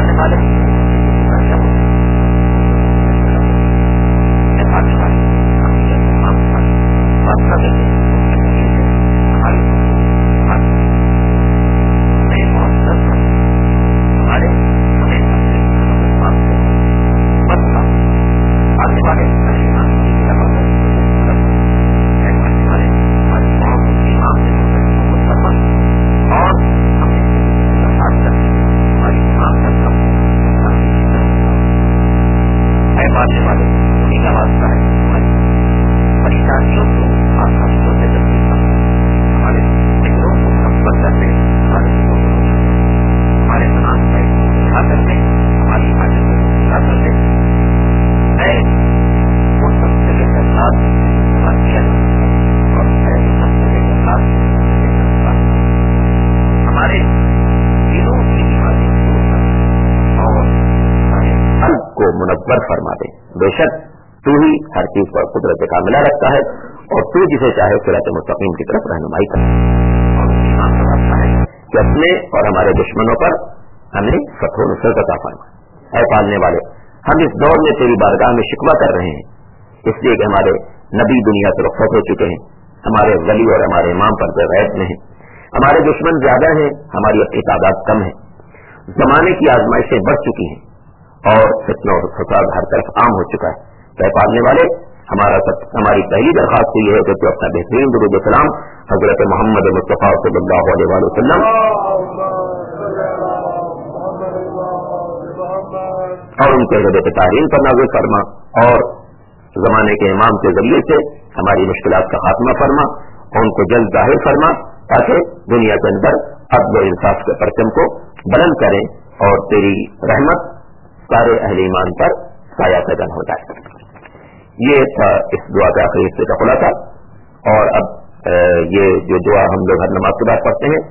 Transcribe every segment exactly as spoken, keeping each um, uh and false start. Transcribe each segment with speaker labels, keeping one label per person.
Speaker 1: पालने वाले फरमा दे। बेशक तू ही हर चीज पर कुदरत कामिला रखता है और तू जिसे चाहे सिरात मुस्तकीम की तरफ रहनुमाई कर कि अपने और हमारे दुश्मनों पर हमें फतह नुसरत अता फरमा। ऐ पालने वाले, हम इस दौर में तेरी बारगाह में शिकवा कर रहे हैं इसलिए कि हमारे नबी दुनिया से रुखसत हो चुके हैं, हमारे वली और हमारे इमाम पर गैब में हैं, हमारे दुश्मन ज्यादा हैं, हमारी अपनी तादाद कम है, जमाने की आजमाइशें बढ़ चुकी हैं और फितना और फसाद हर तरफ आम हो चुका है। तय पालने वाले, हमारा सब, हमारी पहली दरखास्त ये है कि तू अपना बेहतरीन दुरूद सलाम हजरत मोहम्मद मुस्तफा सल्लल्लाहु अलैहि वसल्लम और उनके हृदय तारीन पर नाज़िल फरमा और जमाने के इमाम के जरिए से हमारी मुश्किलात का खात्मा फरमा और उनको जल्द जाहिर फरमा ताकि दुनिया के अंदर अदल व इंसाफ के परचम को बुलंद करें और तेरी रहमत सारे अहले ईमान पर साया सजन हो जाए। ये था इस दुआ का आखिरी हिस्से का खुलासा। और अब ये जो दुआ हम लोग हर नमाज के बाद पढ़ते हैं,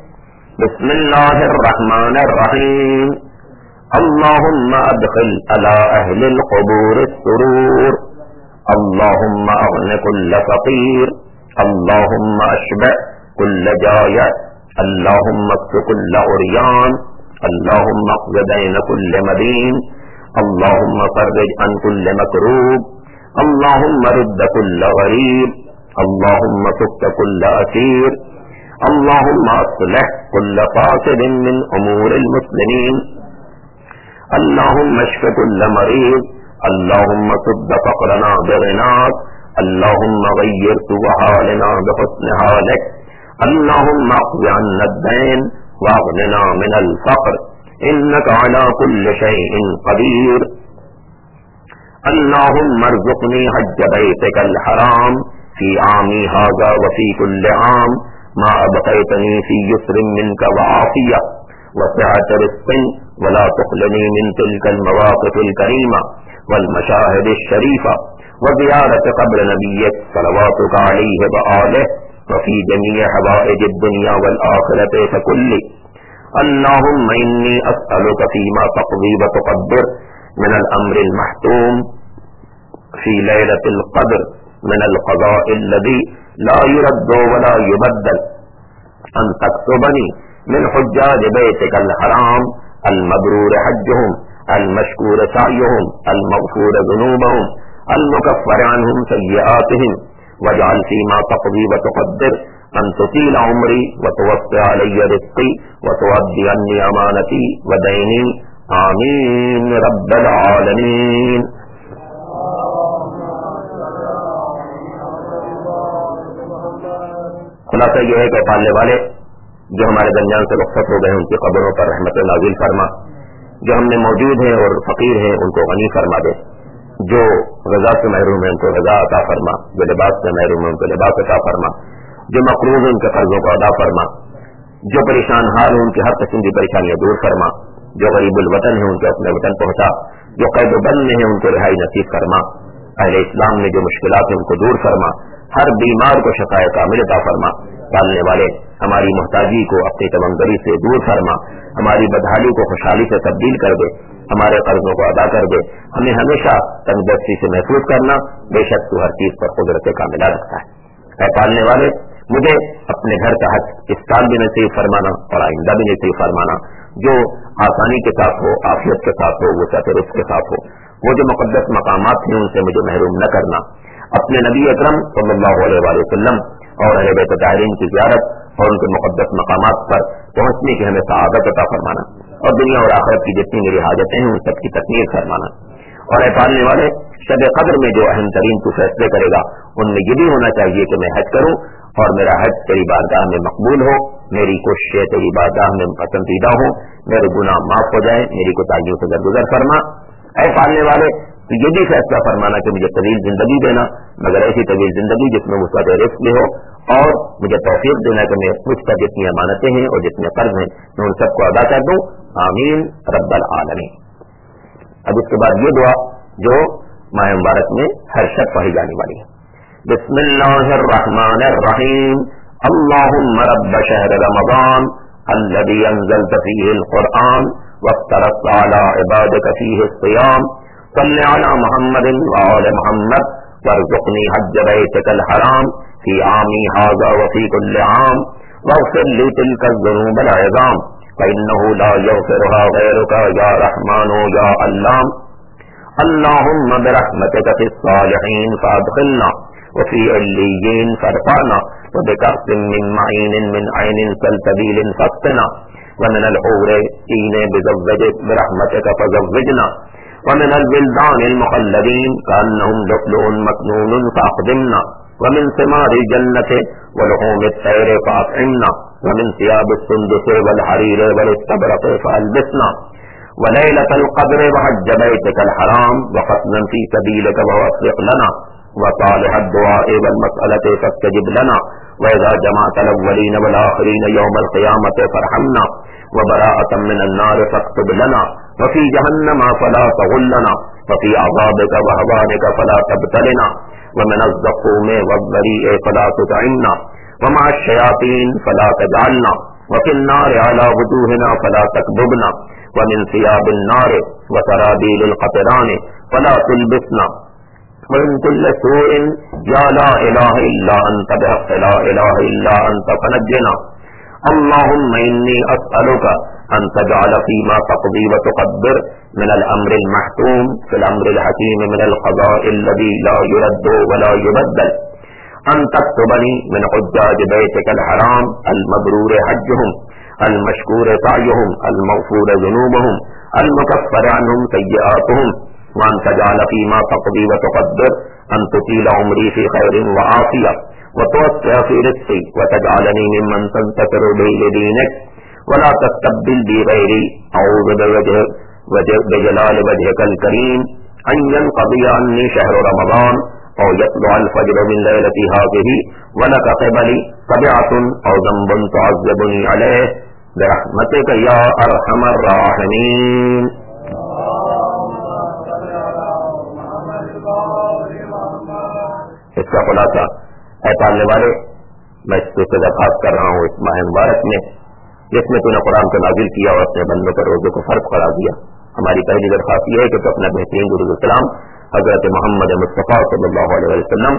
Speaker 1: बिस्मिल्लाहिर्रहमानिर्रहीम, अल्लाहुम्मा अदखिल अला अहलिल क़ुबूर सुरूर, अल्लाहुम्मा अग़नि कुल्ल फ़क़ीर, अल्लाहुम्मा अशबअ कुल्ल जाय, अल्लाहुम्मा अक्स कुल्ल उर्यान, अल्लाहुम्मा अक़्ज़ि दैन कुल्ल मदीन, अल्लाहुम्मा फ़र्रिज अन कुल्ल मकरूब, अल्लाहुम्मा रुद्द कुल्ल गरीब, अल्लाहुम्मा फुक्क कुल्ल असीर, अल्लाहुम्मा अस्लिह कुल्ल फ़ासिदिन मिन उमूरिल मुस्लिमीन, अल्लाहुम्मा अश्फ़ि कुल्ल मरीज़, अल्लाहुम्मा सुद्द फ़क़रना बिग़िनाक, अल्लाहुम्मा ग़य्यिर सूअ हालिना बिहुस्नि हालिक, अल्लाहुम्मा अक़्ज़ि अन्ना अद-दैन वअग़निना मिनल फ़क़्र, इन्नका अला कुल्लि शैइन क़दीर, अल्लाहुम्मा अर्ज़ुक़नी हज्ज बैतिकल हराम फी आमी हाज़ा व फी कुल्लि आम मा अबक़ैतनी फी युस्रिन मिनका व आफ़िया व सिअत रिज़्क़िन व ला तुख़्लिनी मिन तिल्कल मवाक़िफ़िल करीमा वल मशाहिदिश शरीफ़ा व ज़ियारत क़ब्र नबिय्यक सलवातुका अलैहि व आलिहि व फी जमीइ हवाइजिद दुनिया वल आखिरति फकुल्ली, अल्लाहुम्मा इन्नी अस्अलुका फ़ीमा तक़ज़ी व तुक़द्दिर मिनल अम्रिल महतूम फी लैलतिल क़द्र मिनल क़ज़ाइल लज़ी ला युरद्दु व ला युबद्दल, अन तक्तुबनी मिन हुज्जाज बैतिकल हराम अल मबरूर हज्जुहुम अल मशकूर सअयुहुम अल मग़फ़ूर ज़ुनूबहुम अल मुकफ़्फ़र अन्हुम सय्यआतिहिम वजअल फ़ीमा तक़ज़ी व तुक़द्दिर अन तुतील उम्री व तुवस्सिअ अलय्य रिज़्क़ी व तुअद्दि अन्नी अमानती व दैनी, आमीन रब्बल आलमीन। खुलासा यह है कि पालने वाले, जो हमारे दरमियान से रुखसत हो गए उनकी कब्रों पर रहमत नाज़िल फरमा, जो हमने मौजूद हैं और फकीर हैं उनको गनी फरमा दे, जो ग़ज़ा से महरूम है उनको ग़ज़ा अता फरमा, जो लिबास से महरूम है उनको लिबास अता फरमा, जो मक़रूज़ है उनके कर्ज़ों को अदा फरमा, जो परेशान हाल है उनकी हर किस्म की परेशानियां दूर फरमा, जो गरीबुल वतन है उनके अपने वतन पहुंचा, जो कैद बंद में है उनको रिहाई नसीब फरमा, अहले इस्लाम में जो मुश्किलात है उनको दूर फरमा, हर बीमार को शफ़ाए कामिल अता फरमा। पालने वाले, हमारी मोहताजी को अपनी तमंगरी से दूर फरमा, हमारी बदहाली को खुशहाली से तब्दील कर दे, हमारे कर्जों को अदा कर दे, हमें हमेशा तंदुरुस्ती से महफूज करना, बेशक तू हर चीज पर कुदरत कामिला रखता है। ऐ पालने वाले, मुझे अपने घर का हज इस साल भी नसीब फरमाना और आइंदा भी नसीब फरमाना, جو آسانی کے ساتھ ہو، عافیت کے ساتھ ہو، وسعت رزق کے ساتھ ہو. وہ جو مقدس مقامات ہیں ان سے مجھے محروم نہ کرنا. اپنے نبی اکرم صلی اللہ علیہ وآلہ وسلم اور اہل بیت طاہرین کی زیارت اور ان کے مقدس مقامات پر پہنچنے کی ہمیں سعادت عطا فرمانا، اور دنیا اور آخرت کی جتنی میری حاجتیں ہیں ان سب کی تکمیل فرمانا. اور اے پالنے والے، شب قدر میں جو اہم ترین تو فیصلے کرے گا ان میں یہ بھی ہونا چاہیے کہ میں حج کروں اور میرا حج تیری بارگاہ میں مقبول ہو، میری کوششیں تیری بارگاہ میں پسندیدہ ہوں، میرے گناہ معاف ہو جائیں، میری کوتاہیوں سے درگزر فرما. اے پالنے والے، تو یہ بھی فیصلہ فرمانا کہ مجھے طویل زندگی دینا، مگر ایسی طویل زندگی جس میں وسعت رزق بھی ہو، اور مجھے توفیق دینا کہ میں مجھ پر جتنی امانتیں ہیں اور جتنے قرض ہیں میں ان سب کو ادا کر دوں. آمین رب العالمین. اب اس کے بعد یہ دعا جو ماہ مبارک میں ہر شب پڑھی جانے والی ہے. بسم اللہ الرحمن الرحیم. اللہم رب شہر رمضان الذي انزلت فيه القرآن وافترضت على عبادك فيه الصيام صل على محمد وعلى محمد وارزقني حج بيتك الحرام في عامي هذا وفي كل عام واغفر لي تلك الذنوب العظام فإنه لا يغفرها غيرك يا رحمن يا علام. اللهم برحمتك في الصالحين فادخلنا وفي عليين فارفعنا وبكأس من معين من عين سلسبيل فاسقنا ومن الحور عين بزوجك برحمتك فزوجنا ومن الولدان المخلدين كأنهم لؤلؤ مكنون فأقدمنا ومن ثمار الجنة ولحوم الطير فأطعمنا ومن ثياب السندس والحرير والاستبرق فألبسنا وليلة القدر وحج بيتك الحرام وقتلا في سبيلك ووفق لنا وصالح الدعاء والمسألة فاستجب لنا وإذا جمعت الأولين والآخرين يوم القيامة فارحمنا وبراءة من النار فاكتب لنا وفي جهنم فلا تغلنا وفي عذابك وهوانك فلا تبتلنا ومن الزقوم والضريء فلا تطعمنا ومع الشياطين فلا تجعلنا وفي النار على وجوهنا فلا تكببنا ومن ثياب النار وسرابيل القطران فلا تلبسنا ومن كل سوء يا لا إله إلا أنت بحق لا إله إلا أنت فنجنا. اللهم إني أسألك أن تجعل فيما تقضي وتقدر من الأمر المحتوم في الأمر الحكيم من القضاء الذي لا يرد ولا يبدل أن تكتبني من حجاج بيتك الحرام المبرور حجهم المشكور سعيهم المغفور ذنوبهم المكفر عنهم سيئاتهم وأن تجعل فيما تقضي وتقدر أن تطيل عمري في خير وعافية وتوسع في رزقي وتجعلني ممن تنتصر به لدينك ولا تستبدل بي غيري. أعوذ بوجه بجلال وجهك الكريم أن ينقضي عني شهر رمضان أو يطلع الفجر من ليلة هذه ولك قبلي تبعة أو ذنب تعذبني عليه برحمتك يا أرحم الراحمين. اس کا خلاصہ اے پالنے والے، میں اس سے درخواست کر رہا ہوں اس ماہ مبارک میں جس میں تو نے قرآن کو نازل کیا اور اپنے بندوں پر روزے کو فرض قرار دیا، ہماری پہلی درخواست یہ ہے کہ تو اپنا بہترین درود السلام حضرت محمد مصطفیٰ صلی اللہ علیہ وسلم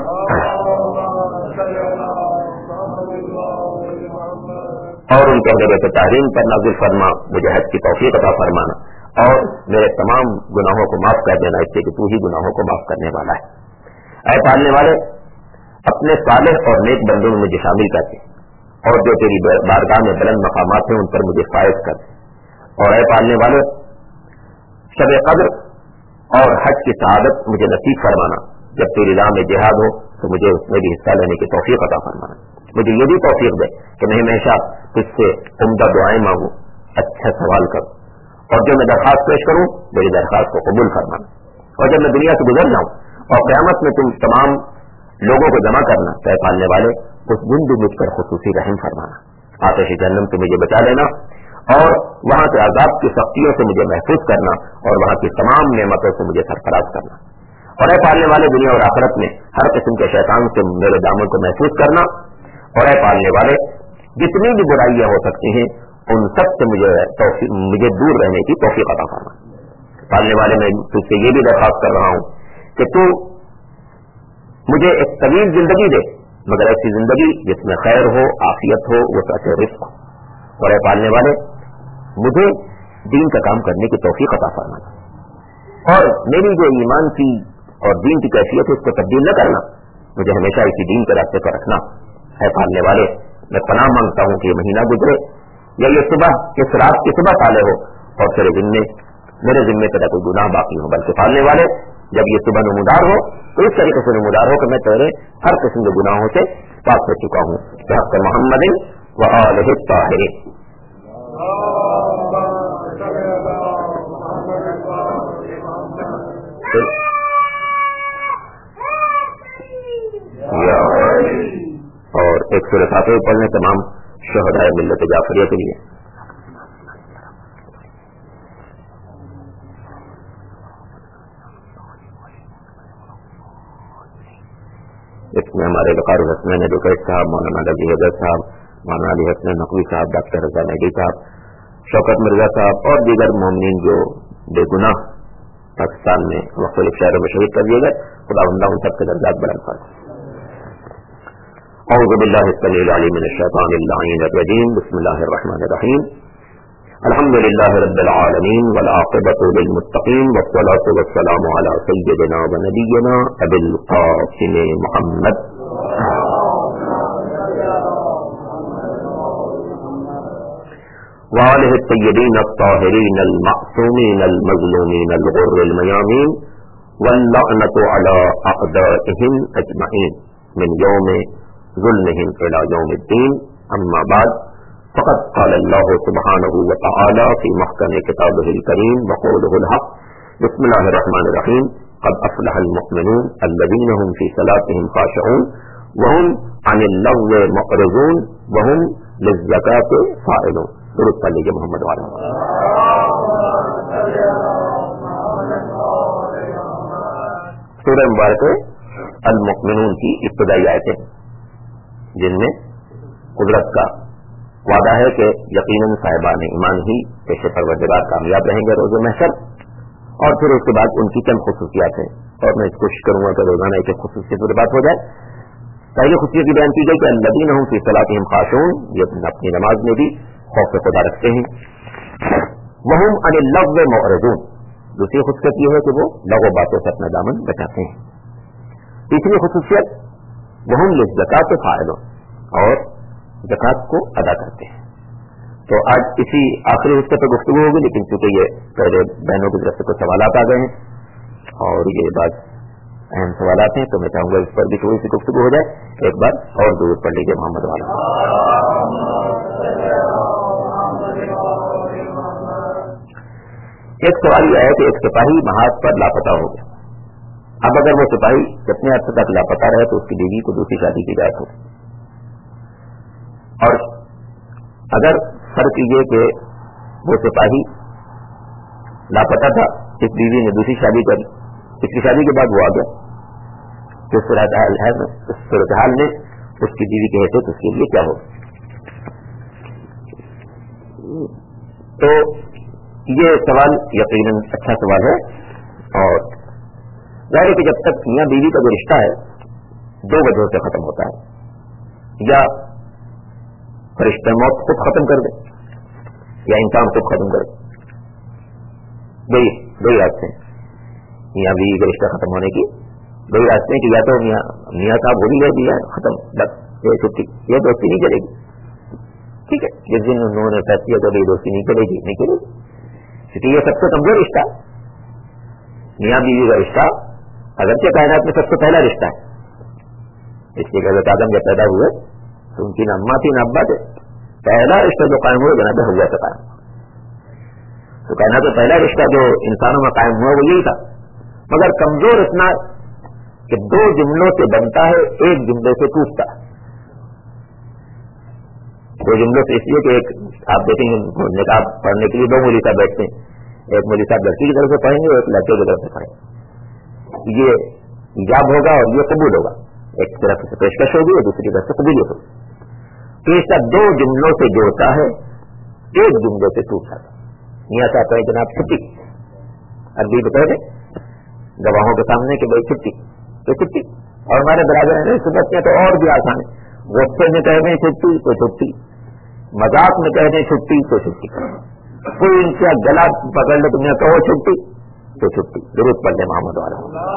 Speaker 1: اور ان کے حضرت تحریم پر نازل فرما، مجھے حج کی توفیق عطا فرمانا اور میرے تمام گناہوں کو معاف کر دینا، اس سے کہ تو ہی گناہوں کو معاف کرنے والا ہے. اے پالنے والے، اپنے صالح اور نیک بندوں میں مجھے شامل کر دے اور جو تیری بارگاہ میں بلند مقامات ہیں ان پر مجھے فائز کر دے. اور اے پالنے والے، شب قدر اور حج کی سعادت مجھے نصیب فرمانا. جب تیری راہ میں جہاد ہو تو مجھے اس میں بھی حصہ لینے کی توفیق عطا فرمانا. مجھے یہ بھی توفیق دے کہ میں ہمیشہ تجھ سے عمدہ دعائیں مانگوں، اچھا سوال کروں، اور جو میں درخواست پیش کروں میری درخواست کو قبول فرمانا. اور جب میں دنیا سے گزر جاؤں اور قیامت میں تم تمام لوگوں کو جمع کرنا، طے پالنے والے، اس دن بھی مجھ پر خصوصی رحم فرمانا. آتش جہنم سے مجھے بچا لینا اور وہاں سے عذاب کی سختیوں سے مجھے محفوظ کرنا اور وہاں کی تمام نعمتوں سے مجھے سرفراز کرنا. اور اے پالنے والے، دنیا اور آخرت میں ہر قسم کے شیطان سے میرے دامن کو محفوظ کرنا. اور اے پالنے والے، جتنی بھی برائیاں ہو سکتی ہیں ان سب سے مجھے مجھے دور رہنے کی توفیق عطا فرما. پالنے والے، میں تجھ سے یہ بھی درخواست کر رہا ہوں کہ تو مجھے ایک طویل زندگی دے، مگر ایسی زندگی جس میں خیر ہو، عافیت ہو، وسعت رزق ہو. اور اے پالنے والے، مجھے دین کا کام کرنے کی توفیق عطا فرمانا، اور میری جو ایمان کی اور دین کی کیفیت ہے اس کو تبدیل نہ کرنا، مجھے ہمیشہ اسی دین کے راستے پر رکھنا ہے۔ پالنے والے، میں پناہ مانگتا ہوں کہ یہ مہینہ گزرے یا یہ صبح اس رات کی صبح پالے ہو اور تیرے ذمے میرے ذمے تیرا کوئی گناہ باقی ہو، بلکہ پالنے والے جب یہ صبح نمودار ہو تو اس طریقے سے نمودار ہو کہ میں تیرے ہر قسم کے گناہوں سے پاک ہو چکا ہوں۔ بحق محمد و آلہ الطاہرین۔ اور ایک سورہ فاتحہ پڑھنے تمام شہداء ملت جعفریہ کے لیے۔ اس میں ہمارے وقار الحسنین ایڈوکیٹ صاحب، مولانا علی حضرت صاحب، مولانا علی حسن نقوی صاحب، ڈاکٹر رضا نیڈی صاحب، شوکت مرزا صاحب اور دیگر مومنین جو بے گناہ پاکستان میں مختلف شہروں میں شہید کر دیے گئے، خدا بندہ ان سب کے درجات بلند فرمائے۔ اعوذ باللہ السمیع العلیم من الشیطان اللعین الرجیم، بسم اللہ الرحمن الرحیم، الحمد للہ رب العالمین والعاقبۃ للمتقین والصلاۃ والسلام علی سیدنا و نبینا ابی القاسم محمد وآلہ الطیبین الطاہرین المعصومین المظلومین الغر المیامین واللعنۃ علی اعدائہم اجمعین من یوم ظلمہم الی یوم الدین، اما بعد فقد قال اللہ سبحانہ وتعالی فی محکم کتابہ الکریم وقولہ الحق، بسم اللہ الرحمن الرحیم، قد افلح المؤمنون الذین هم فی صلاتهم خاشعون وهم عن اللغو معرضون وهم للزکاة فاعلون۔ درود پڑھ لیجیے محمد والا۔ سورہ مبارک المؤمنون کی ابتدائی آیتیں جن میں قدرت کا وعدہ ہے کہ یقیناً صاحبان ایمان ہی پیش پروردگار کامیاب رہیں گے روز محشر، اور پھر اس کے بعد ان کی چند خصوصیات ہیں، اور میں کوشش کروں گا کہ روزانہ ایک خصوصیت پر بات ہو جائے۔ پہلی خصوصیت کی بیان کی گئی کہ الذین هم فی صلاتهم خاشعون، یہ اپنی نماز میں بھی خوف خدا رکھتے ہیں۔ وهم عن اللغو معرضون، دوسری خصوصیت یہ ہے کہ وہ لغو باتوں سے اپنا دامن بچاتے ہیں۔ تیسری خصوصیت وهم للزکاة فاعلون، اور زکات کو ادا کرتے ہیں۔ تو آج اسی آخری حصے پہ گفتگو ہوگی، لیکن چونکہ یہ پہلے بہنوں کی طرف سے کچھ سوالات آ گئے ہیں اور یہ بات اہم سوالات ہیں، تو میں چاہوں گا اس پر بھی تھوڑی سی گفتگو ہو جائے۔ ایک بار اور درود پڑھ لیجیے محمد والا۔ ایک سوال یہ ہے کہ ایک سپاہی محاذ پر لاپتہ ہو گیا، اب اگر وہ سپاہی کتنے عرصے تک لاپتہ رہے تو اس کی بیوی کو دوسری شادی کی اجازت ہو، اور اگر فرض کیجیے کہ وہ سپاہی لاپتہ تھا، اس بیوی نے دوسری شادی کر لی، پچھلی شادی کے بعد وہ آ گیا، تو اس صورتحال ہے اس صورتحال میں اس کی بیوی کی حیثیت اس کے لیے کیا ہو؟ تو یہ سوال یقیناً اچھا سوال ہے، اور ظاہر ہے کہ جب تک میاں بیوی کا جو رشتہ ہے دو وجہوں سے ختم ہوتا ہے، یا فرشتہ موت خود ختم کر دے یا انسان خود ختم کر دے، دو ہی راستے ہیں میاں بیوی کا رشتہ ختم ہونے کی، دو ہی راستے ہیں کہ یا تو میاں میاں صاحب ہو بھی گئے دیا ختم، بس یہ چھٹی، یہ دوستی نہیں چلے گی، ٹھیک ہے، جس دن انہوں نے فیصلہ کر یہ دوستی نہیں چلے گی نہیں چلے گی، کیونکہ یہ سب سے کمزور رشتہ میاں بیوی کا رشتہ، اگرچہ کائنات میں سب سے پہلا رشتہ ہے، اس لیے کہ حضرت آدم جب پیدا ہوئے تو ان کی نہ اماں تھی نہ ابا تھے، پہلا رشتہ جو قائم ہوا جناب حوا سے قائم، تو کائنات میں پہلا رشتہ جو انسانوں میں قائم ہوا وہ یہی تھا، مگر کمزور اتنا کہ دو جملوں سے بنتا ہے ایک جملے سے ٹوٹتا ہے، دو جملوں سے اس لیے کہ ایک آپ دیکھیں گے نقاب پڑھنے کے لیے دو مولوی صاحب بیٹھتے ہیں، ایک مولوی صاحب لڑکی کی طرف سے پڑھیں گے اور ایک لڑکے کی طرف سے پڑھیں گے، یہ ایجاب ہوگا اور یہ قبول ہوگا، ایک طرف سے پیشکش ہوگی اور دوسری طرف سے قبولیت ہوگی، تو اس کا دو جملوں سے جوڑتا ہے ایک جملے سے ٹوٹ جاتا ہے۔ میاں صاحب کہیں جناب چھٹی، عربی بتا دیں گواہوں کے سامنے کہ بھائی چھٹی تو چھٹی، اور ہمارے برادر ہیں سمجھتے ہیں تو اور بھی آسان ہے، غصے میں کہہ دیں چھٹی تو چھٹی، مذاق میں کہہ دیں چھٹی تو چھٹی، کوئی ان سے گلا پکڑ لے تم نے کہو چھٹی تو چھٹی ضرورت پڑ لے محمد والا.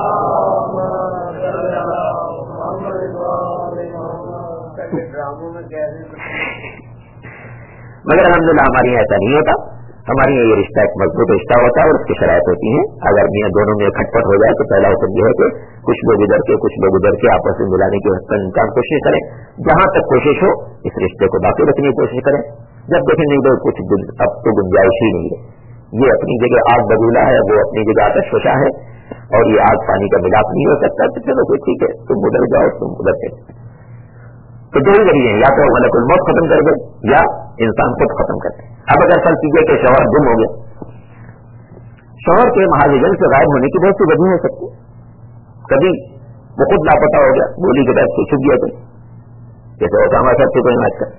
Speaker 1: مگر الحمدللہ ہمارے یہاں ایسا نہیں ہوتا. ہمارے یہاں یہ رشتہ ایک مضبوط رشتہ ہوتا ہے اور اس کی شرائط ہوتی ہیں. اگر میاں دونوں میں کھٹپٹ ہو جائے تو پہلا حکم یہ ہے کہ کچھ لوگ ادھر کے کچھ لوگ ادھر کے آپس میں ملانے کی انسان کوشش کریں. جہاں تک کوشش ہو اس رشتے کو باقی رکھنے کی کوشش کریں. جب دیکھیں نہیں تو کچھ اب تو گنجائش ہی نہیں ہے. یہ اپنی جگہ آگ ببولا ہے, وہ اپنی جگہ آتش فشاں ہے, اور یہ آگ پانی کا ملاپ نہیں ہو سکتا. تو چلو کوئی ٹھیک ہے, تم ادھر جاؤ تم ادھر سے. تو دو ہی ذریعے ہیں, یا تو ملک الموت ختم کر دے یا انسان خود ختم کر دے. اب اگر فرض کیجیے کہ شوہر گم ہو گیا, شوہر کے مہاجن سے غائب ہونے کی بہت سی وجہ ہو سکتی. کبھی وہ خود لاپتہ ہو گیا, گولی کے بعد سے چھپ گیا, کوئی جیسے اوسامہ صاحب سے کوئی آج کل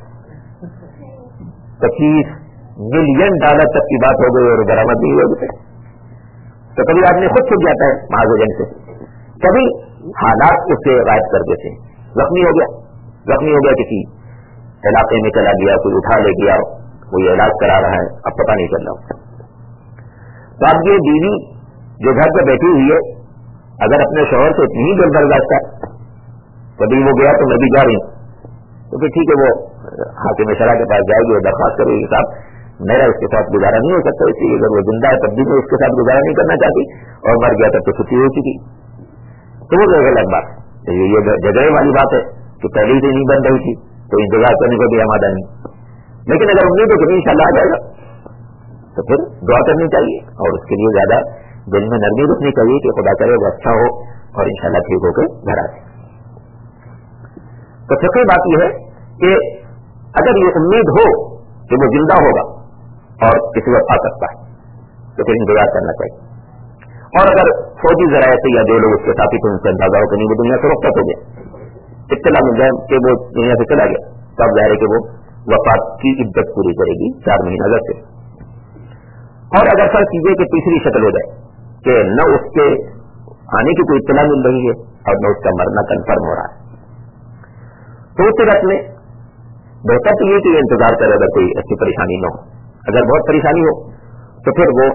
Speaker 1: پچیس ملین ڈالر تک کی بات ہو گئی اور برآمد نہیں ہوگی. تو کبھی آدمی خود چھپ جاتا ہے مہاجن سے, کبھی حالات اس سے غائب کر دیتے ہیں. زخمی ہو گیا زخمی ہو گیا کسی علاقے میں چلا گیا, کوئی اٹھا لے گیا, کوئی علاج کرا رہا ہے, اب پتہ نہیں چل رہا. تو اب یہ بیوی جو گھر پہ بیٹھی ہوئی ہے, اگر اپنے شوہر سے اتنی ہی دل برداشت ہے, کبھی وہ گیا تو میں بھی جا رہی ہوں, تو پھر ٹھیک ہے وہ حاکم شرع کے پاس جائے گی اور درخواست کرے گی صاحب میرا اس کے ساتھ گزارا نہیں ہو سکتا, اس لیے اگر وہ زندہ ہے تب بھی میں اس کے ساتھ گزارا نہیں کرنا چاہتی, اور مر گیا تب تو چھٹی ہو چکی. تو وہ غلط بات ہے. یہ جگہ والی بات ہے کہ پہلے ہی سے نہیں بن رہی تھی تو انتظار کرنے کو بھی آمادہ نہیں. لیکن اگر امید ہے کہ ان شاء اللہ آ جائے گا تو پھر دعا کرنی چاہیے, اور اس کے لیے زیادہ دل میں نرمی رکھنی چاہیے کہ خدا کرے وہ اچھا ہو اور انشاءاللہ ٹھیک ہو کے گھر آ جائے. تو فقہی بات یہ ہے کہ اگر یہ امید ہو کہ وہ زندہ ہوگا اور کسی وقت آ سکتا ہے تو پھر انتظار کرنا چاہیے. اور اگر فوجی ذرائع سے یا جو لوگ اس کے ساتھی تھے ان سے اندازہ ہو کہ نہیں وہ دنیا سے رخصت ہو گیا, اطلاع مل جائے کہ وہ دنیا سے چلا گیا, تو اب ظاہر ہے کہ وہ وفات کی عدت پوری کرے گی چار مہینہ اگر سے. اور اگر فرض کیجیے کہ تیسری شکل ہو جائے کہ نہ اس کے آنے کی کوئی اطلاع مل رہی ہے اور نہ اس کا مرنا کنفرم ہو رہا ہے, تو اس صورت میں بہتر تو یہ کہ یہ انتظار کرے اگر کوئی ایسی پریشانی نہ ہو. اگر بہت پریشانی ہو تو پھر وہ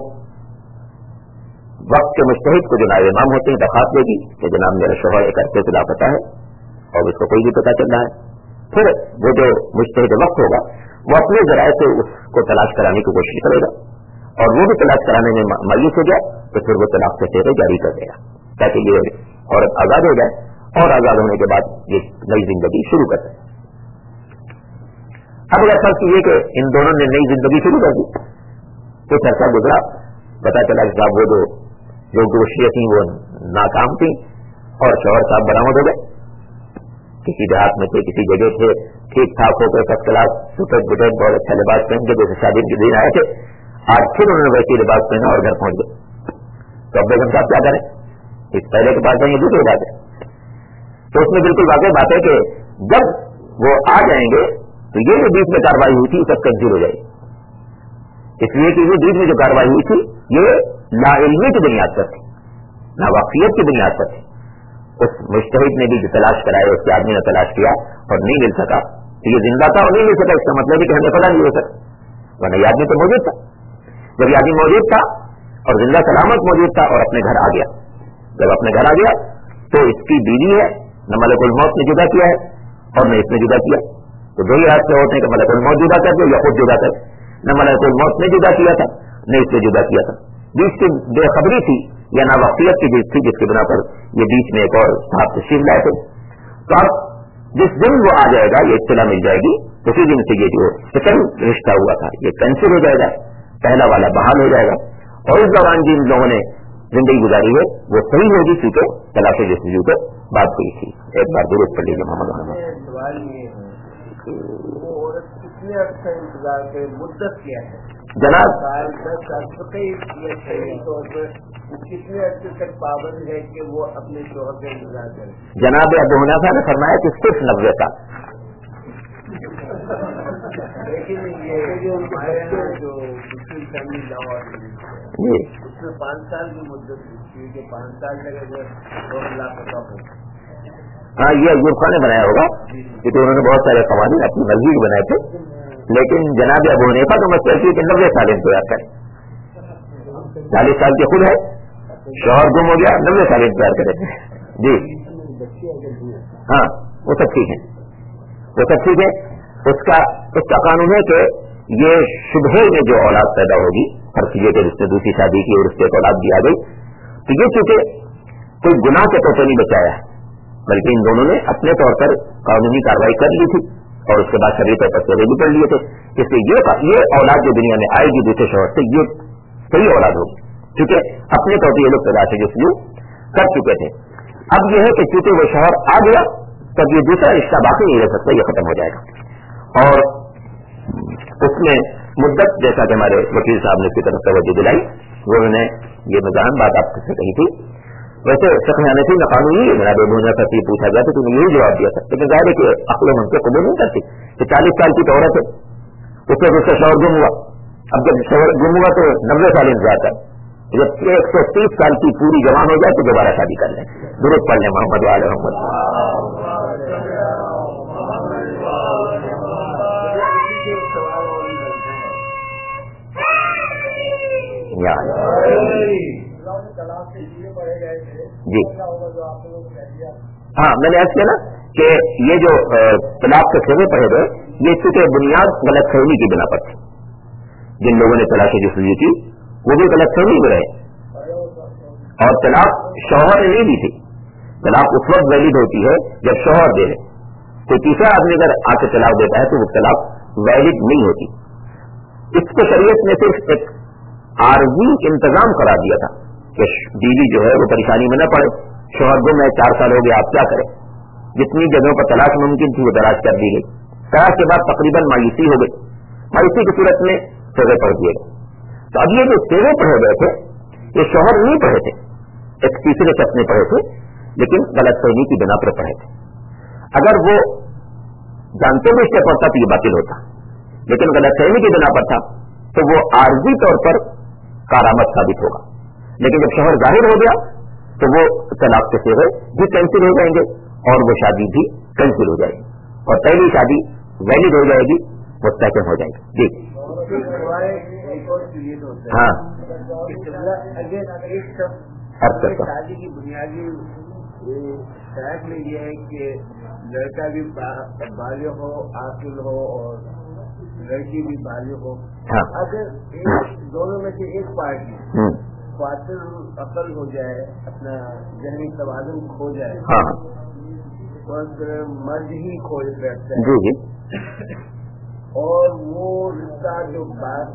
Speaker 1: وقت کے مجتہد کو جناب امام ہوتے ہیں درخواست دے گی کہ جناب میرا شوہر ایک عرصے سے لاپتہ ہے اور اس کو کوئی بھی پتہ چل رہا ہے. پھر وہ جو مجتہد وقت ہوگا وہ اپنے ذرائع سے اس کو تلاش کرانے کی کوشش کرے گا, اور وہ بھی تلاش کرانے میں مایوس ہو جائے تو پھر وہ طلاق کے پھیرے جاری کر دے گا تاکہ یہ عورت آزاد ہو جائے, اور آزاد ہونے کے بعد یہ نئی زندگی شروع کر دے. اب اگر فرض کیجیے کہ ان دونوں نے نئی زندگی شروع کر دی, کچھ عرصہ گزرا, پتا چلا کہ صاحب وہ جو جو دوشیاں تھیں وہ ناکام تھیں اور شوہر صاحب برآمد ہو گئے, کسی دیہات میں تھے, کسی جگہ تھے, ٹھیک ٹھاک ہو کر فرسٹ کلاس سوٹر بوٹر بہت اچھا لباس پہن کے جیسے شادی کے دن آئے تھے, آج پھر انہوں نے ویسے لباس پہنا اور گھر پہنچ گئے. تو اب بیگم صاحب کیا کریں, اس پہلے کے پاس جائیں گے دوسرے بات ہے. تو اس میں بالکل واقعی بات ہے کہ جب وہ آ جائیں گے تو یہ جو بیچ میں کاروائی ہوئی تھی سب کنسیل ہو جائے گی, اس لیے کہ یہ بیچ میں جو کاروائی ہوئی تھی یہ لا علمی کی بنیاد پر تھی, نا واقفیت کی بنیاد پر تھی. اس مجتہد نے بھی جو تلاش کرایا اس کے آدمی نے تلاش کیا اور نہیں مل سکا, تو یہ زندہ تھا اور نہیں مل سکا, اس کا مطلب ہے کہ ہمیں پتہ نہیں ہو سکا, ورنہ یہ آدمی تو موجود تھا. جب یہ آدمی موجود تھا اور زندہ سلامت موجود تھا اور اپنے گھر آ گیا, جب اپنے گھر آ گیا تو اس کی بیوی ہے, نہ ملک الموت نے جدا کیا ہے اور نہ اس نے جدا کیا. تو دو ہی راستے ہوتے ہیں کہ ملک الموت جدا کر دے یا خود جدا کر, نہ ملک الموت نے جدا کیا تھا نہ اس نے جدا کیا تھا. بیچ کی بے خبری تھی یا ناواقفیت کی جس تھی جس کی بنا پر یہ بیچ میں ایک اور صاحب تشریف لائے تھے. تو اب جس دن وہ آ جائے گا یہ اطلاع مل جائے گی, اسی دن سے یہ جو سیکنڈ رشتہ ہوا تھا یہ کینسل ہو جائے گا, پہلا والا بحال ہو جائے گا, اور اس دوران جن لوگوں نے زندگی گزاری ہے وہ صحیح ہوگی کیونکہ تلاش جستجو کو بات ہوئی تھی. ایک بار درست پڑھ لیجیے محمد محمد.
Speaker 2: وہ عورت کتنے عرصہ انتظار کرے, مدت کیا ہے
Speaker 1: جناب؟
Speaker 2: کتنے عرصے تک پابند ہے کہ وہ اپنے شوہر کا انتظار کرے؟
Speaker 1: جناب ابو حنیفہ نے فرمایا کہ صرف نبے سال.
Speaker 2: لیکن یہ جو ہمارے یہاں جو مسلم فیملی لا ہے اس میں پانچ سال کی مدت ہوتی ہے کہ پانچ سال تک اگر دو لاکھ کا ہو.
Speaker 1: ہاں یہ ایوب خان نے بنایا ہوگا کیونکہ انہوں نے بہت سارے قوانین اپنی مرضی کے بنائے تھے, لیکن جناب ابو حنیفہ کا مسئلہ یہ کہ نبے سال انتظار کریں. چالیس سال کے خود ہے, شوہر گم ہو گیا, نبے سال انتظار کریں. جی ہاں وہ سب ٹھیک ہے, وہ سب ٹھیک ہے. اس کا اس کا قانون ہے کہ یہ شبہ میں جو اولاد پیدا ہوگی, ہر چیزیں کے رشتے دوسری شادی کی اور اس سے ایک اولاد بھی آ گئی, تو یہ چونکہ کوئی گناہ کے طور پر نہیں بچایا ہے, بلکہ ان دونوں نے اپنے طور پر قانونی کارروائی کر لی تھی اور اس کے بعد شرعی طور پر سورے بھی پڑھ لیے تھے. اس لیے یہ یہ اولاد جو دنیا میں آئے گی دوسرے شوہر سے, یہ صحیح اولاد ہوگی, کیونکہ اپنے طور پر یہ لوگ پیدا سے جستجو کر چکے تھے. اب یہ ہے کہ چونکہ وہ شوہر آ گیا تب یہ دوسرا رشتہ باقی نہیں رہ سکتا, یہ ختم ہو جائے گا. اور اس میں مدت, جیسا کہ ہمارے وکیل صاحب نے اس کی طرف توجہ دلائی, وہ انہوں نے یہ مضامین بات آپ سے کہی تھی. ویسے فقہ حنفی میں قانونی ہے, جناب ابو حنیفہ سے پوچھا گیا تو تم یہی جواب دیا تھا, لیکن ظاہر ہے کہ عقل و منطق قبول نہیں کرتی کہ چالیس سال کی تو عورت ہے, اس سے اس کا شوہر گم ہوا, اب جب شوہر گم ہوا تو نبے سال انتظار کر, جب ایک سو تیس سال کی پوری جوان ہو جائے تو دوبارہ شادی کر لیں. درود پڑھ لیں محمد وعلی محمد. جی ہاں میں نے ایسا کیا نا کہ یہ جو طلاق کے سیرے پڑے گئے, یہ چونکہ بنیاد غلط فہمی کی بنا پر تھی. جن لوگوں نے طلاق کی جستجو کی وہ بھی غلط فہمی میں رہے, اور طلاق شوہر نے نہیں دی تھی. طلاق اس وقت ویلڈ ہوتی ہے جب شوہر دے دے. کوئی تیسرا آدمی اگر آ کے طلاق دیتا ہے تو وہ طلاق ویلڈ نہیں ہوتی. اس کو شریعت نے صرف ایک عارضی انتظام کرا دیا تھا کہ بیوی جو ہے وہ پریشانی میں نہ پڑے. شوہر گم ہے, چار سال ہو گیا, آپ کیا کریں. جتنی جگہوں پر تلاش ممکن تھی وہ تلاش کر دی گئی. تلاش کے بعد تقریباً مایوسی ہو گئی, مایوسی کی صورت میں سیرے پڑھ دیے گئے. تو اب یہ جو سیرے پڑھے گئے تھے یہ شوہر نہیں پڑھے تھے, ایک تیسرے شخص نے پڑھے تھے, لیکن غلط فہمی کی بنا پر پڑھے تھے. اگر وہ جانتے ہوئے اس سے پڑھتا تو یہ باطل ہوتا, لیکن غلط فہمی کی بنا پر تھا تو وہ عارضی طور پر کارآمد ثابت ہوگا. لیکن جب شوہر ظاہر ہو گیا تو وہ طلاق کے سیرے بھی کینسل ہو جائیں گے اور وہ شادی بھی کینسل ہو جائے گی, اور پہلی شادی ویلڈ ہو جائے گی, مستحکم ہو جائے گی. جی ہاں
Speaker 2: شادی کی بنیادی شرط میں یہ ہے کہ لڑکا بھی بالغ ہو, عاقل ہو, اور لڑکی بھی بالغ ہو. اگر ایک دونوں میں سے ایک پارٹی فاطر عقل ہو جائے, اپنا ذہنی توازن کھو جائے, بس مرد ہی کھوج بیٹھتا ہے, اور وہ رشتہ جو بات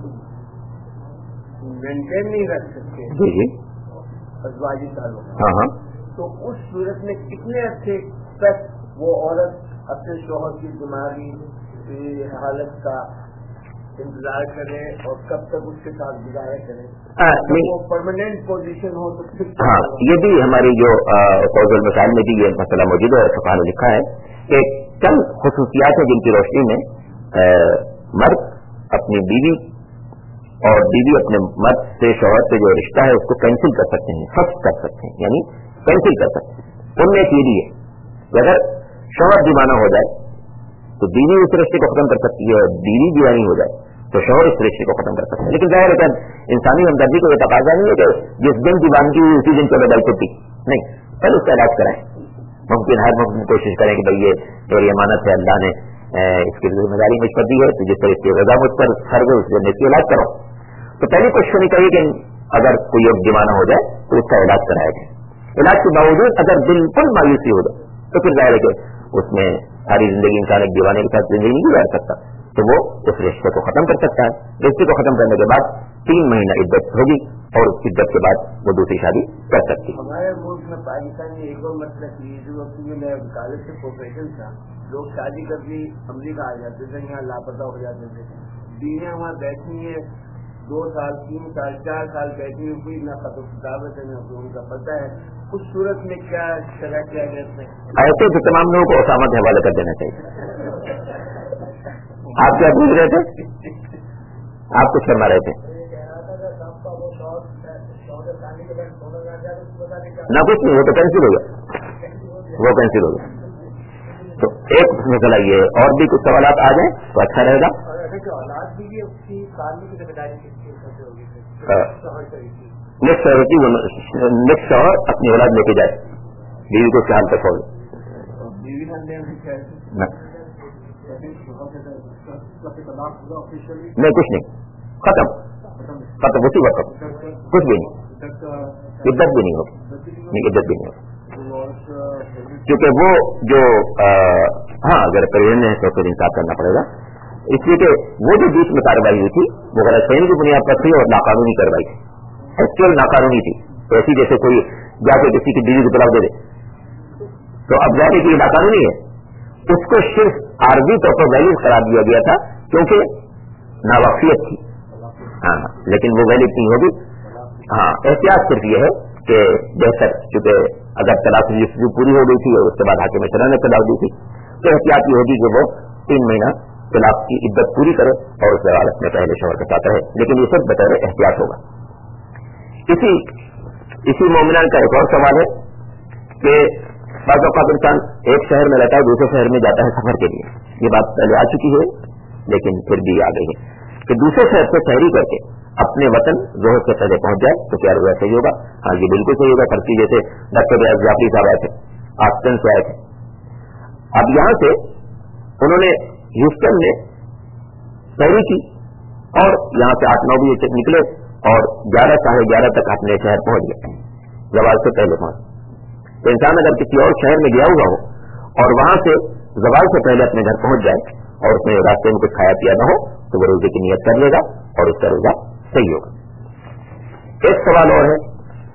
Speaker 2: مینٹین نہیں رکھ سکتے ازواجی تعلق, تو اس صورت میں کتنے عرصے تک وہ عورت اپنے شوہر کی دماغی حالت کا انتظار کرے اور کب تک اس کے ساتھ گزارا کرے؟ وہ پرماننٹ پوزیشن ہو تو
Speaker 1: ہاں, یہ بھی ہماری جو فوج المسائل میں بھی یہ مسئلہ موجود ہے, اور فقہ نے لکھا ہے کہ چند خصوصیات ہیں جن کی روشنی میں مرد اپنی بیوی اور بیوی اپنے مرد سے, شوہر سے جو رشتہ ہے اس کو کینسل کر سکتے ہیں, فسخ کر سکتے ہیں, یعنی کینسل کر سکتے ہیں. ان میں ایک یہ بھی ہے کہ اگر شوہر دیوانہ ہو جائے تو بیوی اس رشتے کو ختم کر سکتی ہے, بیوی دیوانی ہو جائے تو شوہر اس رشتے کو ختم کر سکتا ہے. لیکن ظاہر ہے کہ انسانی ہمدردی کو یہ تقاضا نہیں ہے کہ جس دن کی بانگی ہوئی اسی دن چلے بل پٹی نہیں, پہلے اس کا علاج کرائیں. ممکن ہر ممکن کوشش کریں کہ بھائی یہ میری امانت ہے, اللہ نے اس کی ذمہ داری مجھ پر دی ہے, تو جس طرح اس کی رضا مجھ پر فرض ہے اس دن اس کی علاج کرو. تو پہلی کوشش کرنی چاہیے کہ اگر کوئی ایک دیوانہ ہو جائے تو اس کا علاج کرایا جائے. علاج کے باوجود اگر بالکل مایوسی ہو جائے تو پھر ظاہر ہے کہ اس میں ساری زندگی انسان ایک دیوانے کے ساتھ زندگی نہیں گزار سکتا, تو وہ اس رشتے کو ختم کر سکتا ہے. رشتے کو ختم کرنے کے بعد تین مہینہ عدت ہوگی اور اس عدت کے بعد وہ دوسری شادی کر سکتی ہے.
Speaker 2: ہمارے ملک میں پاکستان میں ایک اور مسئلہ کی جو وقت میں کالج سے پروفیشن تھا, لوگ شادی کرتی امریکہ آ جاتے تھے, یہاں لاپتہ ہو جاتے تھے. بیویاں وہاں بیٹھی ہیں دو سال تین سال چار سال بیٹھی ہوئی, کوئی نہ خط و کتابت ہے نہ ان کا پتہ ہے. اس صورت میں کیا شرح کیا گیا؟
Speaker 1: ایسے تو تمام لوگوں کو اسامہ کے حوالے کر دینا چاہیے. آپ کیا پوچھ رہے تھے؟ آپ کچھ فرما رہے تھے؟ نہ کچھ نہیں, وہ تو کینسل ہو گیا, وہ کینسل ہو گیا. تو ایک مسئلہ یہ ہے، اور بھی کچھ سوالات آ جائیں تو اچھا رہے گا. نیکسٹ شہر ہوتی وہ نیکسٹ شہر اپنی اولاد لے کے جائے، بیوی کو خیال تک ہوگی نہیں کچھ نہیں، ختم ختم اسی وقت کچھ بھی نہیں، عدت بھی نہیں ہوگی، نہیں عدت بھی نہیں ہوگی، کیونکہ وہ جو ہاں اگر پریشان ہے تو پھر انصاف کرنا پڑے گا، اس لیے کہ وہ جو بیچ میں کارروائی ہوئی تھی وہ غلط فہمی کی بنیاد پر تھی اور ناقانونی کارروائی تھی، ایکچوئل ناقانونی تھی. تو ایسی جیسے کوئی جا کے کسی کی بیوی کو طلاق دے دے تو اب جا کے یہ ناقانونی ہے، اس کو صرف عارضی طور پر ویلڈ قرار دیا گیا تھا کیونکہ ناواقفیت تھی، ہاں لیکن وہ ویلڈ نہیں ہوگی. ہاں احتیاط صرف یہ ہے کہ بہتر، چونکہ اگر طلاق جو پوری ہو گئی تھی اور اس کے بعد حاکم شرع نے طلاق دی تھی تو احتیاط یہ ہوگی کہ وہ تین مہینہ طلاق کی عدت پوری کرے اور اس عدالت میں پہلے شوہر کے ساتھ رہے، لیکن یہ سب بطور احتیاط ہوگا. اسی اسی مومنان کا ایک اور سوال ہے کہ بعض اوقات انسان ایک شہر میں رہتا ہے دوسرے شہر میں جاتا ہے سفر کے لیے، یہ بات پہلے آ چکی ہے لیکن پھر بھی آ گئی ہے کہ دوسرے شہر سے شہری کر کے اپنے وطن ظہر سے پہلے پہنچ جائے تو کیا روزہ صحیح ہوگا؟ ہاں یہ بالکل صحیح ہوگا. فرضی جیسے ڈاکٹر ریاض جعفری صاحب آئے تھے، آسٹن سے آئے تھے، اب یہاں سے انہوں نے ہیوسٹن میں شہری کی اور یہاں سے آٹھ نو بجے نکلے اور گیارہ ساڑھے گیارہ تک اپنے شہر پہنچ گئے، زوال سے پہلے پہنچ. تو انسان اگر کسی اور شہر میں گیا ہوا ہو اور وہاں سے زوال سے پہلے اپنے گھر پہنچ جائے اور اس میں راستے میں کچھ کھایا پیا نہ ہو تو وہ روزے کی نیت کر لے گا اور اس کا روزہ صحیح ہوگا. ایک سوال اور ہے،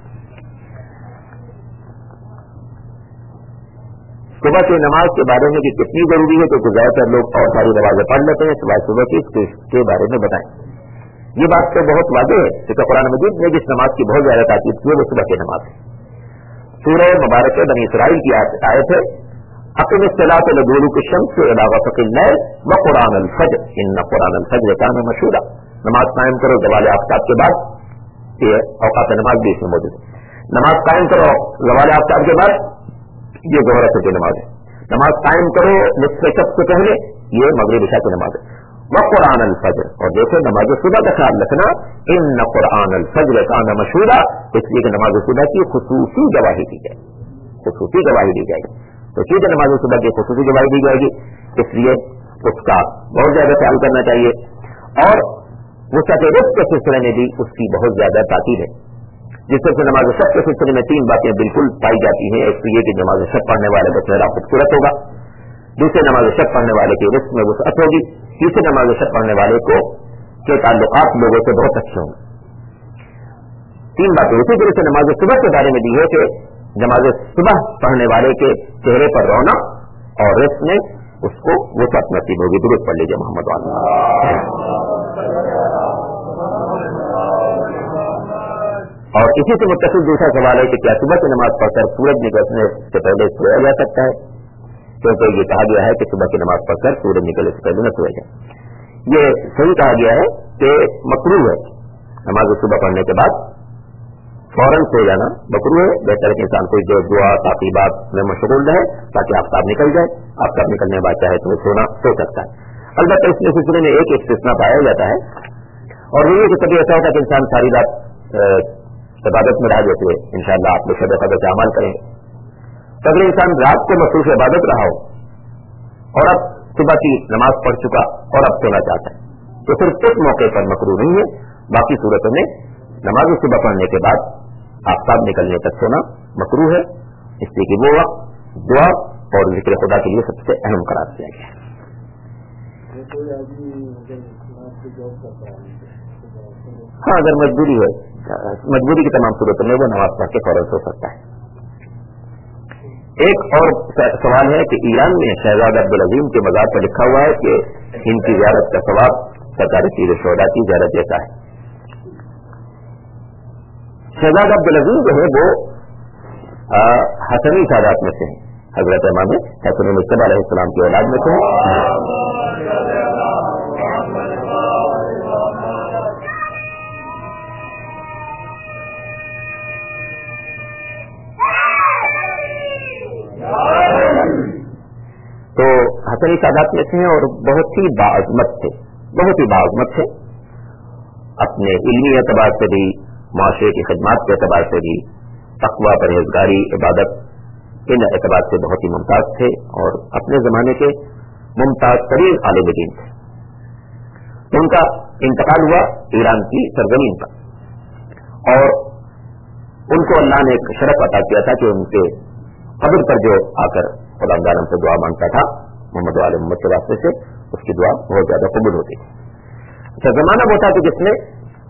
Speaker 1: صبح کی نماز کے بارے میں کہ کتنی ضروری ہے، کیونکہ زیادہ تر لوگ اور ساری نمازیں پڑھ لیتے ہیں سوائے صبح کی، اس کے بارے میں بتائیں. یہ بات تو بہت واضح ہے کہ قرآن مجید نے جس نماز کی بہت زیادہ تاکید کی ہے وہ صبح کی نماز ہے. سورہ مبارک بنی اسرائیل کی آیت ہے اقم الصلاۃ لدلوک الشمس الی غسق اللیل وقرآن الفجر ان قرآن الفجر کان مشہورا. نماز قائم کرو زوال آفتاب کے بعد، یہ اوقات نماز بھی اس میں موجود ہے. نماز قائم کرو زوال آفتاب کے بعد، یہ ظہر اثر کی نماز ہے. نماز قائم کرو نصف شب سے پہلے، یہ مغرب عشاء کی نماز ہے. وقرآن الفجر، اور دیکھو نماز صبح کا خیال رکھنا، ان قرآن الفجر کان مشہورا، اس لیے کہ نماز صبح کی خصوصی گواہی دی جائے گی، خصوصی گواہی دی جائے گی. تو ٹھیک ہے نماز صبح کی خصوصی گواہی دی جائے گی، اس لیے اس کا بہت زیادہ خیال کرنا چاہیے. اور وسعت رزق کے سلسلے میں بھی اس کی بہت زیادہ تاکید ہے، جس طرح سے نماز شب کے سلسلے میں تین باتیں بالکل پائی جاتی ہیں. ایک تو یہ کہ نماز شب پڑھنے والے کا چہرہ خوبصورت ہوگا، دوسرے نماز شب پڑھنے والے کے رزق میں وسعت ہوگی، تیسرے نماز شب پڑھنے والے کو کے تعلقات لوگوں سے بہت اچھے ہوں گے. تین باتیں. اسی طرح سے نماز صبح کے بارے میں دی ہے کہ نماز صبح پڑھنے والے کے چہرے پر رونق اور رزق میں اس کو وسعت نصیب ہوگی. درست پڑھ لیجیے محمد والا. اور اسی سے متصل دوسرا سوال ہے کہ کیا صبح کی نماز پڑھ کر سورج نکلنے سے پہلے سویا جا سکتا ہے؟ کیونکہ یہ کہا گیا ہے کہ صبح کی نماز پڑھ کر سورج نکلنے سے پہلے نہ سویا جائے. یہ صحیح کہا گیا ہے کہ مکروہ ہے نماز صبح پڑھنے کے بعد فوراً سو جانا مکروہ ہے. بہتر ہے کہ انسان کوئی جو دعا تعقیبات میں مشغول رہے تاکہ آفتاب نکل جائے. آفتاب نکلنے کے بعد چاہے تو سونا سو سکتا ہے. البتہ اس کے سلسلے میں ایک استثناء پایا جاتا ہے اور وہ یہ کہ کبھی ایسا ہوتا ہے کہ انسان ساری رات عبادت میں رہ جاتے ہیں. ان شاء اللہ آپ لوگ شب قدر سے عمل کریں گے. تو اگر انسان رات کو مصروف عبادت رہا ہو اور اب صبح کی نماز پڑھ چکا اور اب سونا چاہتا ہے تو صرف اس موقع پر مکروہ نہیں ہے. باقی صورتوں میں نماز صبح پڑھنے کے بعد آفتاب نکلنے تک سونا مکروہ ہے، اس لیے کہ وہ وقت دعا اور ذکر خدا کے لیے سب سے اہم قرار دیا گیا ہے. ہاں اگر مجبوری ہے، مجبوری کی تمام صورتوں میں وہ نماز پڑھ کے فوراً سو سکتا ہے. ایک اور سوال ہے کہ ایران میں شہزاد عبدالعظیم کے مزار پر لکھا ہوا ہے کہ ان کی زیارت کا ثواب سرکاری سیر شہداء کی زیارت جیسا ہے. شہزاد عبدالعظیم جو ہے وہ حسنی سادات میں سے ہیں، حضرت امام حسن مجتبی علیہ السلام کی اولاد میں سے ہیں. تو حسنی سادات میں تھے اور بہت ہی باعظمت تھے بہت ہی باعظمت تھے اپنے علمی اعتبار سے بھی، معاشرے کی خدمات کے اعتبار سے بھی، تقویٰ، پرہیزگاری، عبادت، ان اعتبار سے بہت ہی ممتاز تھے اور اپنے زمانے کے ممتاز ترین عالم دین تھے. تو ان کا انتقال ہوا ایران کی سرزمین پر، اور ان کو اللہ نے ایک شرف عطا کیا تھا کہ ان کے قبر پر جو آ کر خدا عالم سے دعا مانگتا تھا محمد عالم محمد کے واسطے سے، اس کی دعا بہت زیادہ قبول ہوتی تھی. اچھا، زمانہ وہ تھا کہ جس میں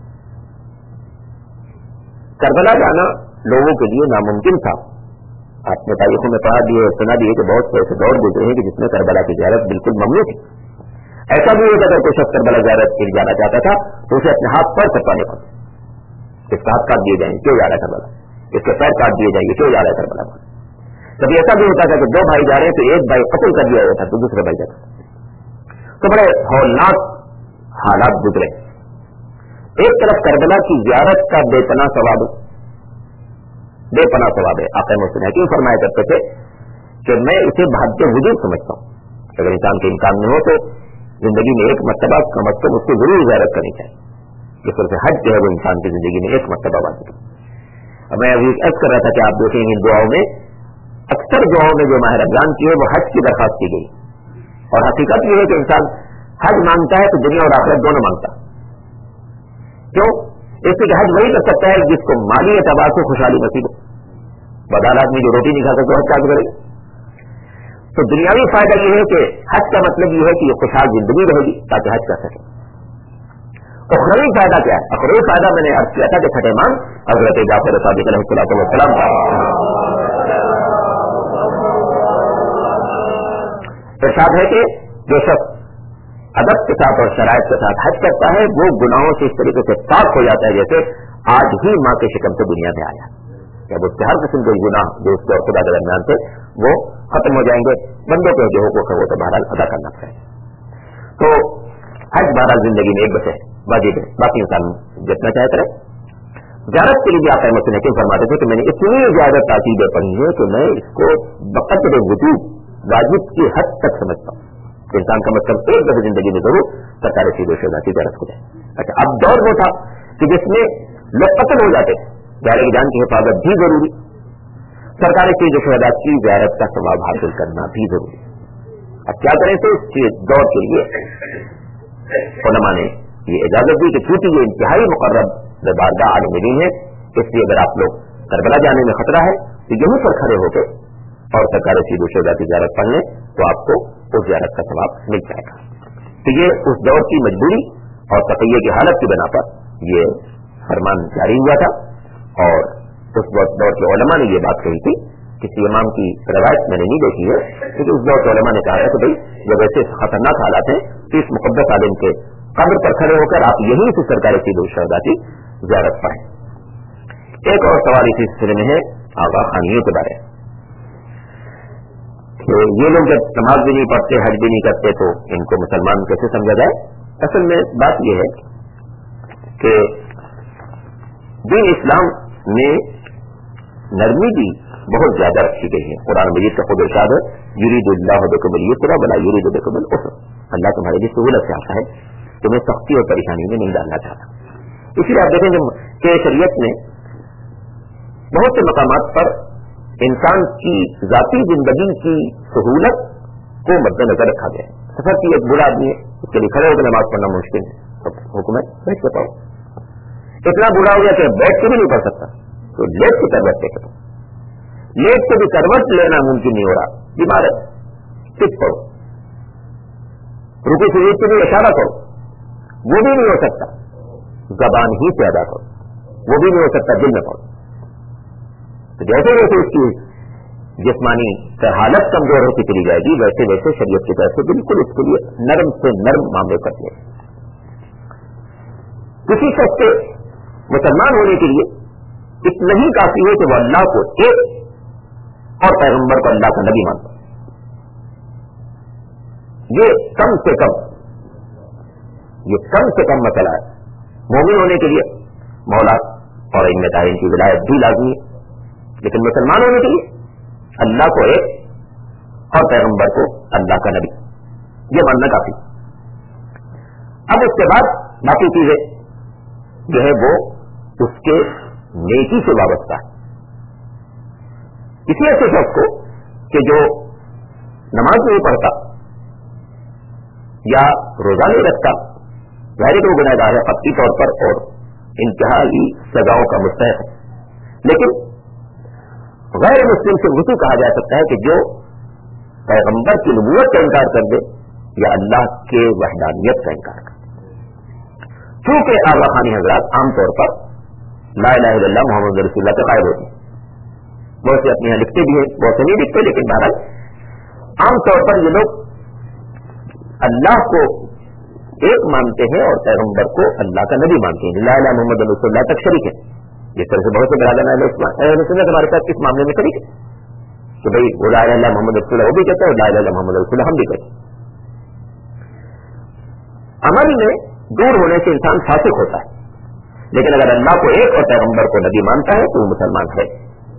Speaker 1: کربلا جانا لوگوں کے لیے ناممکن تھا. آپ نے تاریخوں میں پڑھا دیے سنا دیے کہ بہت سے ایسے دور گزرے ہیں کہ جس میں کربلا کی زیارت بالکل ممنوع تھی. ایسا بھی ہوتا اگر کوئی شخص کربلا زیارت کے لیے جانا چاہتا تھا تو اسے اپنے ہاتھ پر کٹوانے پڑتے، اس کا ہاتھ کاٹ دیے جائیں کیوں جا رہا ہے کربلا، اس کے پیر کاٹ دیے جائیں گے کیوں جا رہا ہے کربلا. کبھی ایسا بھی ہوتا تھا کہ دو بھائی جا رہے ہیں تو ایک بھائی قتل کر دیا جاتا تو دوسرے بھائی جاتا. تو بڑے ہولناک حالات گزرے. ایک طرف کربلا کی زیارت کا بے پناہ ثواب بے پناہ ثواب ہے. آقا محسن حکیم فرمایا کرتے تھے کہ میں اسے بھاگتے وجود سمجھتا ہوں. اگر انسان کے امکان میں ہو تو زندگی میں ایک مرتبہ کم از کم اس کو ضرور زیارت کرنی چاہیے. جس طرح سے حج جو ہے وہ انسان کی زندگی میں ایک مرتبہ واجب ہے. اب میں ابھی عرض کر رہا تھا کہ آپ دیکھیں ان دعاؤں میں اکثر دعاؤں میں جو ماہ رمضان کی ہے وہ حج کی درخواست کی گئی، اور حقیقت یہ ہے کہ انسان حج مانگتا ہے تو دنیا اور آخرت دونوں مانگتا. کیوں؟ اس سے کہ حج وہی کر سکتا ہے جس کو مالی اعتبار سے خوشحالی نصیب ہو. بدال آدمی جو روٹی نہیں کھا سکتا حج کیا کرے گا؟ تو دنیاوی فائدہ یہ ہے کہ حج کا مطلب یہ ہے کہ یہ خوشحال زندگی رہے گی تاکہ حج کر سکے. اخروی فائدہ کیا ہے؟ اخروی فائدہ میں نے عرض کیا تھا کہ چھٹے مان حضرت جعفر صادق علیہ السلام کا ارشاد ہے کہ جو شخص ادب کے ساتھ اور شرائط کے ساتھ حج کرتا ہے وہ گناہوں سے اس طریقے سے پاک ہو جاتا ہے جیسے آج ہی ماں کے شکم سے دنیا میں آیا. جب اس کے ہر قسم کے گناہ جو اس کے اور خدا کے درمیان تھے وہ ختم ہو جائیں گے. بندوں کے جو حقوق ہے وہ تو بہرحال ادا کرنا چاہیے. تو حج بہرحال زندگی میں ایک بس ہے، واجب ہے، باقی انسان جتنا چاہے کرے. زیارت کے لیے آپ احمد سے یقین فرماتے تھے کہ میں نے اتنی زیادہ تاکیدیں پڑھی ہے کہ میں اس کو بقدر وجود واجب کی حد تک سمجھتا ہوں. انسان کم از کم ایک دفعہ زندگی میں ضرور سرکار سید و شہداء کی زیارت کو جائے. اچھا، اب دور وہ تھا کہ جس میں لوگ قتل ہو جاتے تھے، پیارے کی جان کی حفاظت بھی ضروری، سرکار سید و شہداء کی زیارت کا ثواب حاصل کرنا بھی ضروری. اب کیا کریں تو اس دور کے لیے علماء نے یہ اجازت دی کہ چونکہ یہ انتہائی مقرب بارگاہ عالم دین ہے، اس لیے اگر آپ لوگ کربلا جانے میں خطرہ ہے تو یہیں پر کھڑے ہو کے اور سرکار سید و شہداء کی زیارت پڑھ لیں تو آپ کو اس زیارت کا ثواب مل جائے گا. تو یہ اس دور کی مجبوری اور تقیہ کی حالت کی بنا پر یہ فرمان جاری ہوا تھا. اور اس دور کے علماء نے یہ بات کہی تھی، کسی امام کی روایت میں نے نہیں دیکھی ہے کیونکہ اس دور کے علماء نے کہا ہے کہ بھائی جب ایسے خطرناک حالات ہیں تو اس مقدس عالم کے قبر پر کھڑے ہو کر آپ یہیں سے سرکار سید و شہداء کی زیارت پڑھیں. ایک اور سوال اسی سلسلے میں ہے آغا خانیوں کے بارے میں. یہ لوگ جب نماز بھی نہیں پڑھتے، حج بھی نہیں کرتے تو ان کو مسلمان کیسے سمجھا جائے؟ اصل میں بات یہ ہے کہ دین اسلام میں نرمی بھی بہت زیادہ رکھی گئی ہے. قرآن مجید کا خود ارشاد ہے یرید اللہ بکم اليسر ولا یرید بکم العسر. اللہ تمہارے لیے سہولت چاہتا ہے، تمہیں سختی اور پریشانی میں نہیں ڈالنا چاہتا. اسی لیے آپ دیکھیں گے کہ شریعت میں بہت سے مقامات پر انسان کی ذاتی زندگی کی سہولت کو مد نظر رکھا گیا ہے. سفر کی ایک بڑا آدمی ہے، اس کے لیے کھڑے ہو کر نماز پڑھنا مشکل ہے، تو حکم ہے بیٹھ کے پڑھو. اتنا بڑا ہو گیا کہ بیٹھ کے بھی نہیں پڑھ سکتا تو لیٹ کے کروٹ کے کرو. لیٹ سے بھی کروٹ لینا ممکن نہیں ہو رہا، بیمار ہے، صرف پڑھو. رکو سجود سے بھی اشارہ کرو، وہ بھی نہیں ہو سکتا. زبان ہی سے ادا کرو، وہ بھی نہیں ہو سکتا، دل میں پڑھو. تو جیسے جیسے اس کی جسمانی حالت کمزور ہوتی چلی جائے گی ویسے ویسے شریعت کی طرف سے بالکل اس کے لیے نرم سے نرم معاملے کرتے ہیں. کسی شخص کے مسلمان ہونے کے لیے اتنا ہی کافی ہے کہ وہ اللہ کو ایک اور پیغمبر کو اللہ کا نبی مانتا. یہ کم سے کم یہ کم سے کم مسئلہ ہے. مومن ہونے کے لیے مولا اور ان تعین کی ولایت بھی لازمی ہے، لیکن مسلمان ہونے کے لیے اللہ کو ایک اور پیغمبر کو اللہ کا نبی یہ ماننا کافی. اب اس کے بعد باقی چیزیں جو ہے وہ اس کے نیکی سے وابستہ ہے. اسی ایسے شخص کو کہ جو نماز نہیں پڑھتا یا روزہ نہیں رکھتا ظاہر ہے کہ وہ گنہگار ہے قطعی طور پر اور انتہائی سزاؤں کا مستحق ہے. لیکن غیر مسلم سے وضو کہا جا سکتا ہے کہ جو پیغمبر کی نبوت کا انکار کر دے یا اللہ کے وحدانیت کا انکار کر دے. چونکہ آغا خانی حضرات عام طور پر لا الہ الا اللہ محمد رسول اللہ کے قائل ہوتے ہیں. بہت سے اپنے یہاں لکھتے بھی ہیں, بہت سے نہیں لکھتے, لیکن بہرحال عام طور پر یہ لوگ اللہ کو ایک مانتے ہیں اور پیغمبر کو اللہ کا نبی مانتے ہیں. لا الہ محمد رسول اللہ تک شریک ہے. جس طرح سے بہت سے برادر اہل سنت ہمارے ساتھ اس معاملے میں شریک ہے کہ بھائی وہ لا الہ الا محمد رسول اللہ وہ بھی کہتا ہے, لا الہ الا محمد رسول اللہ ہم بھی کہتے ہیں. عمل میں دور ہونے سے انسان فاسق ہوتا ہے, لیکن اگر اللہ کو ایک اور پیغمبر کو نبی مانتا ہے تو وہ مسلمان ہے.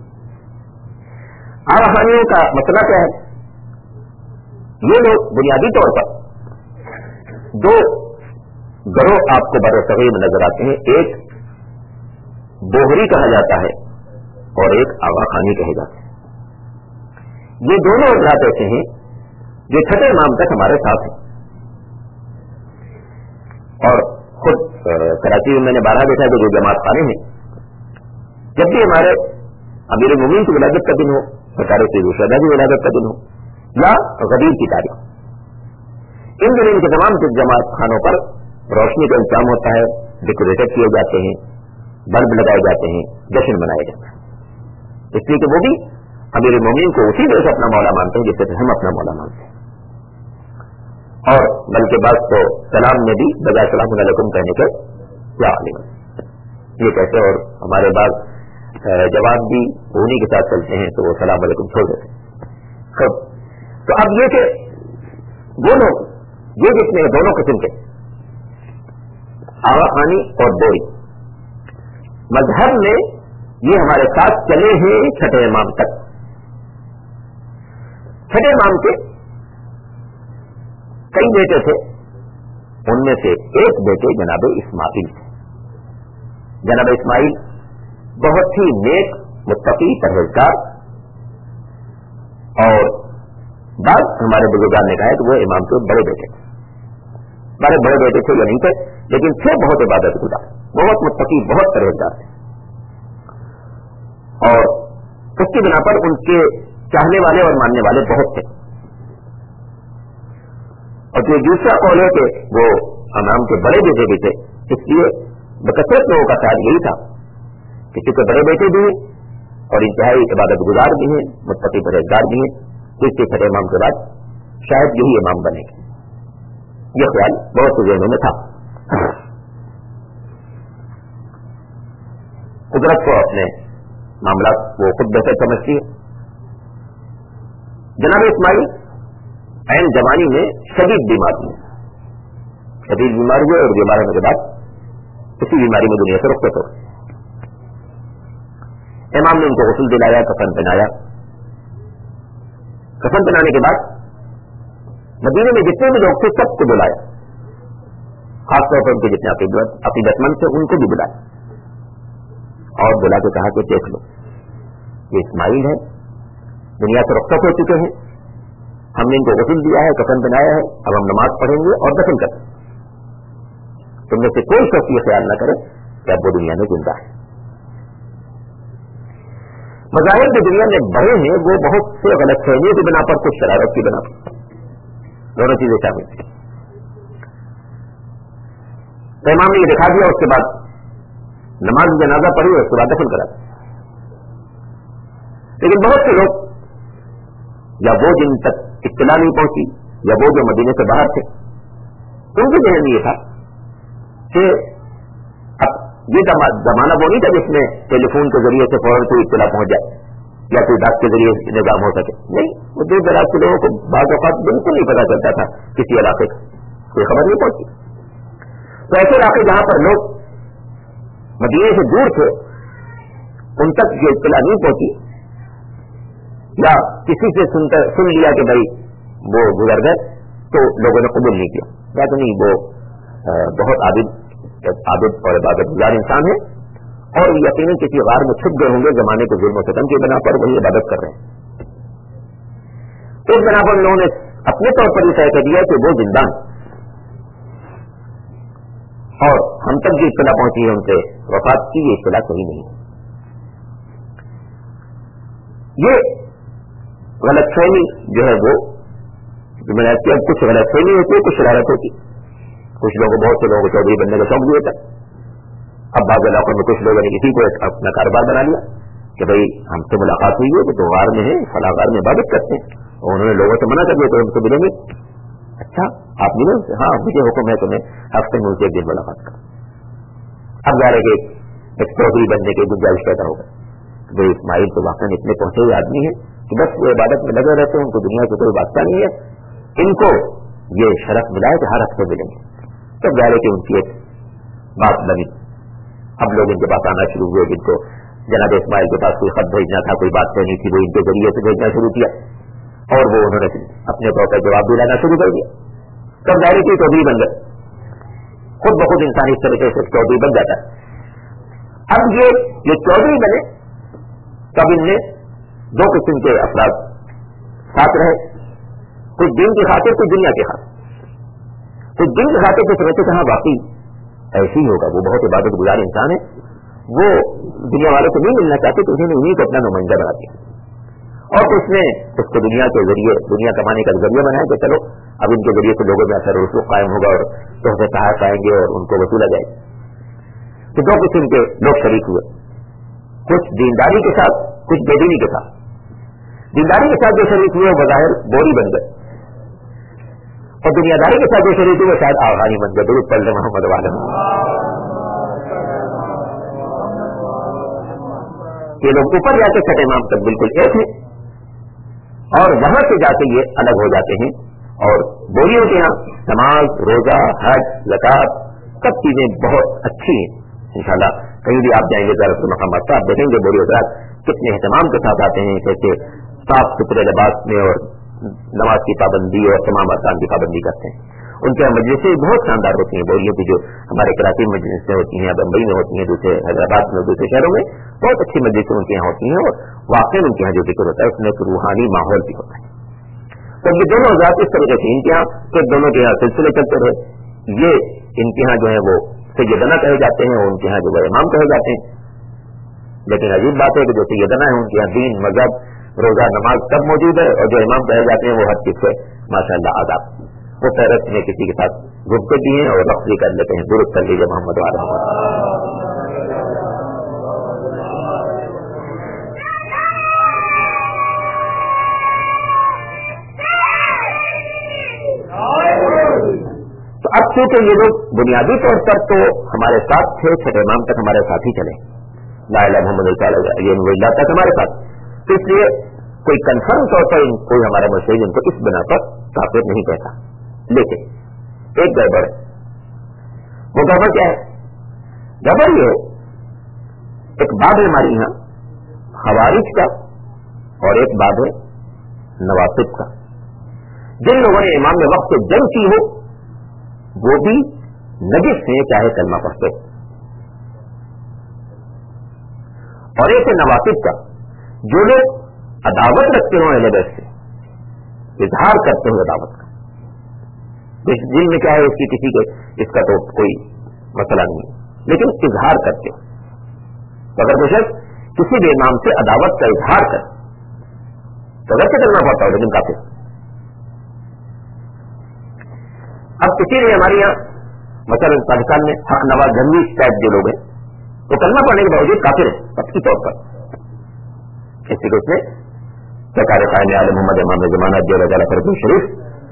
Speaker 1: آوہانیوں کا مسئلہ کیا ہے؟ یہ لوگ بنیادی طور پر دو گروہ آپ کو بر صغیر میں نظر آتے ہیں. ایک بوہری کہا جاتا ہے اور ایک آغا خانی کہے جاتے ہیں. یہ دونوں حضرات ایسے ہیں جو چھٹے امام تک ہمارے ساتھ ہیں. اور خود کراچی میں میں نے بارہ دیکھا کہ جو جماعت خانے ہیں جب بھی ہمارے امیر المومنین کی ولادت کا دن ہو, سرکار سید الشہداء کی ولادت کا دن ہو یا غدیر کی تاریخ, ان دنوں کے تمام جماعت خانوں پر روشنی کا انتظام ہوتا ہے, ڈیکوریٹڈ کیے جاتے ہیں, بلب لگائے جاتے ہیں, جشن منایا جاتا ہے. اس لیے کہ وہ بھی امیر المومنین کو اسی طرح سے اپنا مولا مانتے ہیں جیسے ہم اپنا مولا مانتے ہیں. اور بلکہ بعض تو سلام میں بھی بجائے السلام علیکم کہنے کے یا علیکم یہ کہتے ہیں, اور ہمارے بعض جواب بھی انہیں کے ساتھ چلتے ہیں تو وہ سلام علیکم چھوڑ دیتے ہیں. تو اب یہ کہ وہ لوگ یہ جتنے دونوں قسم کے آغا خانی اور بوری مذہب میں یہ ہمارے ساتھ چلے ہیں چھٹے امام تک. چھٹے امام کے کئی بیٹے تھے, ان میں سے ایک بیٹے جناب اسماعیل تھے. جناب اسماعیل بہت ہی نیک متقی پرہیزگار, اور بعض ہمارے بزرگان نے کہا ہے کہ وہ امام کے بڑے بیٹے تھے. بڑے بڑے بیٹے تھے یا نہیں تھے, لیکن تھے بہت عبادت گزار, بہت متقی, بہت پرہیزگار تھے. اور اس کی بنا پر ان کے چاہنے والے اور ماننے والے بہت تھے. اور جو دوسرا قول ہے کہ وہ امام کے بڑے بیٹے بھی تھے, اس لیے بکثرت لوگوں کا خیال یہی تھا کہ چونکہ بڑے بیٹے بھی ہیں اور انتہائی عبادت گزار بھی ہیں, متقی پرہیزگار بھی ہیں, تو اس کے چھٹے امام کے بعد شاید یہی امام بنے گے. یہ خیال بہت سے ذہنوں میں تھا. قدرت کو اپنے معاملات وہ خود بہتر سمجھتی ہے. جناب اسماعیل عین جوانی میں شدید بیمار ہوئے, شدید بیمار ہوئے اور بیمار ہونے کے بعد اسی بیماری میں دنیا سے رخصت ہو. امام نے ان کو غسل دلایا, کفن پہنایا. کفن پہنانے کے بعد مدینے میں جتنے بھی لوگ تھے سب کو بلایا, خاص طور پر ان کے جتنے عقیدت مند تھے ان کو بھی بلایا, اور بلا کے کہا کہ دیکھ لو یہ اسماعیل ہے, دنیا سے رخصت ہو چکے ہیں, ہم نے ان کو غسل دیا ہے, کفن بنایا ہے, اب ہم نماز پڑھیں گے اور دفن کریں. تم میں سے کوئی شخص یہ خیال نہ کرے کہ اب وہ دنیا میں زندہ ہے. مظاہر جو دنیا میں بڑے ہیں وہ بہت سے غلط فہمیوں کی بنا پر, کچھ شرارت کی بنا پر, دونوں چیزیں شامل تھیں. امام نے یہ دکھا دیا, اس کے بعد نماز جنازہ پڑھی اور اس کے بعد دفن کرا. لیکن بہت سے لوگ, یا وہ جن تک اطلاع نہیں پہنچی یا وہ جو مدینے سے باہر تھے, ان کے ذہن میں یہ تھا کہ اب یہ زمانہ وہ نہیں تھا جس میں ٹیلی فون کے ذریعے سے فوراً کوئی اطلاع پہنچ جائے یا کوئی ڈاک کے ذریعے نظام ہو سکے. نہیں, وہ دور دراز کے لوگوں کو بعض اوقات بالکل نہیں پتا چلتا تھا کسی علاقے کا, کوئی خبر نہیں پہنچی. تو ایسے علاقے جہاں پر لوگ مدینے سے دور تھے ان تک یہ اطلاع نہیں پہنچی, یا کسی سے سن کر سن لیا کہ بھائی وہ گزر گئے, تو لوگوں نے قبول نہیں کیا. یا تو نہیں، وہ بہت عابد عابد اور عبادت گزار انسان ہے، اور یقیناً کسی غار میں چھپ گئے ہوں گے زمانے کے ظلم و ستم کی بنا پر، وہی عبادت کر رہے ہیں. اس بنا پر انہوں نے اپنے طور پر یہ طے کر دیا کہ وہ زندہ ہیں، اور ہم تک جو اطلاع پہنچی ہے ان سے وفات کی، یہ اطلاع صحیح نہیں ہے. یہ غلط فہمی جو ہے وہ جو میں نے کیا، کچھ غلط فہمی ہوتی ہے، کچھ شرارت ہوتی ہے. کچھ لوگوں بہت سے لوگوں کو چودھری بننے کا شوق بھی ہوتا ہے. اب بعض علاقوں میں کچھ لوگوں نے کسی کو اپنا کاروبار بنا لیا کہ بھائی ہم سے ملاقات ہوئی ہے کہ دو غار میں ہے، فلاں غار میں عبادت کرتے ہیں، اور انہوں نے لوگوں سے منع کر دیا تو ہم سے ملیں گے. اچھا آپ ملیں؟ ہاں مجھے حکم ہے کہ میں ہفتے میں اسے ایک دن ملاقات کروں. اب ظاہر ہے کہ ایک چودھری بننے کی گنجائش پیدا ہوگا. بھائی اسماعیل تو واقعی اتنے پہنچے ہوئے آدمی ہیں کہ بس وہ عبادت میں لگے رہتے ہیں، ان کو دنیا سے کوئی واسطہ نہیں ہے، ان کو یہ شرف ملا ہے کہ ہر ہفتے ملیں گے. تب ظاہر ہے کہ ان کی ایک بات بنی. اب لوگ ان کے پاس آنا شروع ہوئے، جن کو جناب اسماعیل کے پاس کوئی خط بھیجنا تھا، کوئی بات کہنی تھی، وہ ان کے ذریعے سے بھیجنا شروع کیا، اور وہ انہوں نے اپنے طور پر جواب دلانا شروع کر دیا. تب ظاہر ہے کہ چودھری بن گئے. خود بخود انسان اس طریقے سے چودھری بن جاتا ہے. اب یہ یہ چودھری بنے تب ان میں دو قسم کے افراد ساتھ رہے، کچھ دین کی خاطر، کچھ دنیا کی خاطر. کچھ دین کی خاطر تو سمجھتے کہ ہاں واقعی ایسے ہی ہوگا، وہ بہت عبادت گزار انسان ہے، وہ دنیا والوں کو نہیں ملنا چاہتے، تو انہوں نے انہیں کو اپنا نمائندہ بنا دیا. اور اس نے اس کو دنیا کے ذریعے، دنیا کمانے کا ذریعہ بنایا کہ چلو اب ان کے ذریعے سے لوگوں میں اثر و رسوخ قائم ہوگا اور تحفے تحائف آئیں گے اور ان کو وصولا جائے. تو دو قسم کے لوگ شریک ہوئے، کچھ دینداری کے ساتھ، کچھ بے دینی کے ساتھ. دینداری کے ساتھ جو شریک ہوئے بظاہر بوری بن گئے، اور دنیا داری کے ساتھ جو شریک ہوئے شاید آغانی بن گئے. درود پڑھ لیں محمد والے. یہ لوگ اوپر جا کے چھٹے امام تک بالکل ایک ہیں، اور وہاں سے جا کے یہ الگ ہو جاتے ہیں. اور بوریوں کے یہاں نماز، روزہ، حج، زکات سب چیزیں بہت اچھی ہیں. انشاءاللہ کہیں بھی آپ جائیں گے زیارت المقامات سے آپ دیکھیں گے بوری حضرات کتنے اہتمام کے ساتھ آتے ہیں، کیسے صاف ستھرے لباس میں اور نماز کی پابندی اور تمام ارکان کی پابندی کرتے ہیں. ان کے مجلسیں بہت شاندار ہوتی ہیں بوریوں کی، جو ہمارے کراچی میں مجلسیں ہوتی ہیں، بمبئی میں ہوتی ہیں، دوسرے حیدرآباد میں، دوسرے شہروں میں بہت اچھی مجلسیں ان کے یہاں ہوتی ہیں، اور واقعی ان کے یہاں جو ذکر ہوتا ہے اس میں ایک روحانی ماحول بھی ہوتا ہے. تو یہ دونوں حضرات اس طریقے سے ان کے یہاں پھر دونوں کے یہاں سلسلے چلتے رہے. یہ ان کے یہاں جو ہے وہ سیدنا کہے جاتے ہیں، اور ان کے یہاں جو ہے امام کہے جاتے ہیں. لیکن عجیب بات ہے کہ جو سیدنا ہے ان کے یہاں دین، مذہب، روزہ، نماز سب موجود ہے، اور جو امام کہے جاتے ہیں وہ ہر چیز سے ماشاء اللہ آزاد. وہ فہرست میں کسی کے ساتھ گفتگو بھی ہیں اور رقص بھی کر لیتے ہیں. درست کر لیجیے محمد والا. تو اب چونکہ یہ لوگ بنیادی طور پر تو ہمارے ساتھ تھے، چھٹے امام تک ہمارے ساتھ ہی چلے، لا الہ محمد اللہ تک ہمارے ساتھ، تو اس لیے کوئی کنفرم طور پر کوئی ہمارا مسئلہ ان کو اس بنا پر کافر نہیں کہتا. لیکن ایک گڑبڑ ہے. وہ گڑبڑ کیا ہے؟ گڑبڑ یہ ہے، ایک باب ہے ہماری یہاں خوارج کا، اور ایک باب ہے نواسب کا. جن لوگوں نے امام میں وقت سے جنگ کی ہو وہ بھی نجس ہیں، چاہے کلمہ پڑھتے. اور ایک ہے نواسب کا، جو لوگ عداوت رکھتے ہوں اہل بیت سے، اظہار کرتے ہوں عداوت کا. دل میں کیا ہے اس کی کسی کے اس کا تو کوئی مسئلہ نہیں ہے، لیکن اظہار کرتے ہو. اگر کوئی شخص کسی بھی امام سے عداوت کا اظہار کرے تو ویسے کرنا پڑتا ہو، لیکن کافی. اب اسی لیے ہمارے یہاں مثلا پاکستان میں حق نواز گنوی ٹائپ جو لوگ ہیں وہ کلمہ پڑھنے کے باوجود کافر ہیں پکی طور پر. اسی کو اس میں سرکار قائم عالم محمد امام زمانہ جو رضا فرقی شریف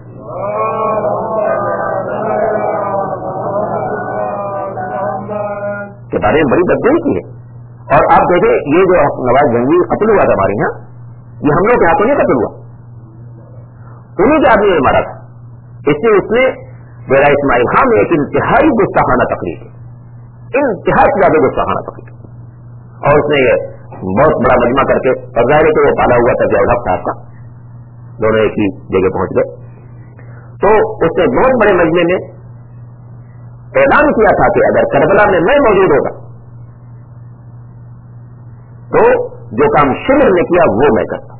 Speaker 1: کے بارے میں بڑی بددلی کی ہے. اور آپ دیکھیں یہ جو نواز گنوی قتل ہوا تھا ہمارے یہاں، یہ ہم لوگ کے ہاتھوں نہیں قتل ہوا، انہیں کے آدمی نے مارا تھا. اس لیے اس نے میرا اسماعیل خان میں ایک انتہائی گستاخانہ تقریر ہے، انتہائی سے زیادہ گستاخانہ تقریر، اور اس نے یہ بہت بڑا مجمع کر کے، اور ظاہر ہے کہ وہ پالا ہوا تھا ضیاء الحق صاحب کا، دونوں ایک ہی جگہ پہنچ گئے. تو اس نے بہت بڑے مجمع میں اعلان کیا تھا کہ اگر کربلا میں میں موجود ہوگا تو جو کام شمر نے کیا وہ میں کرتا.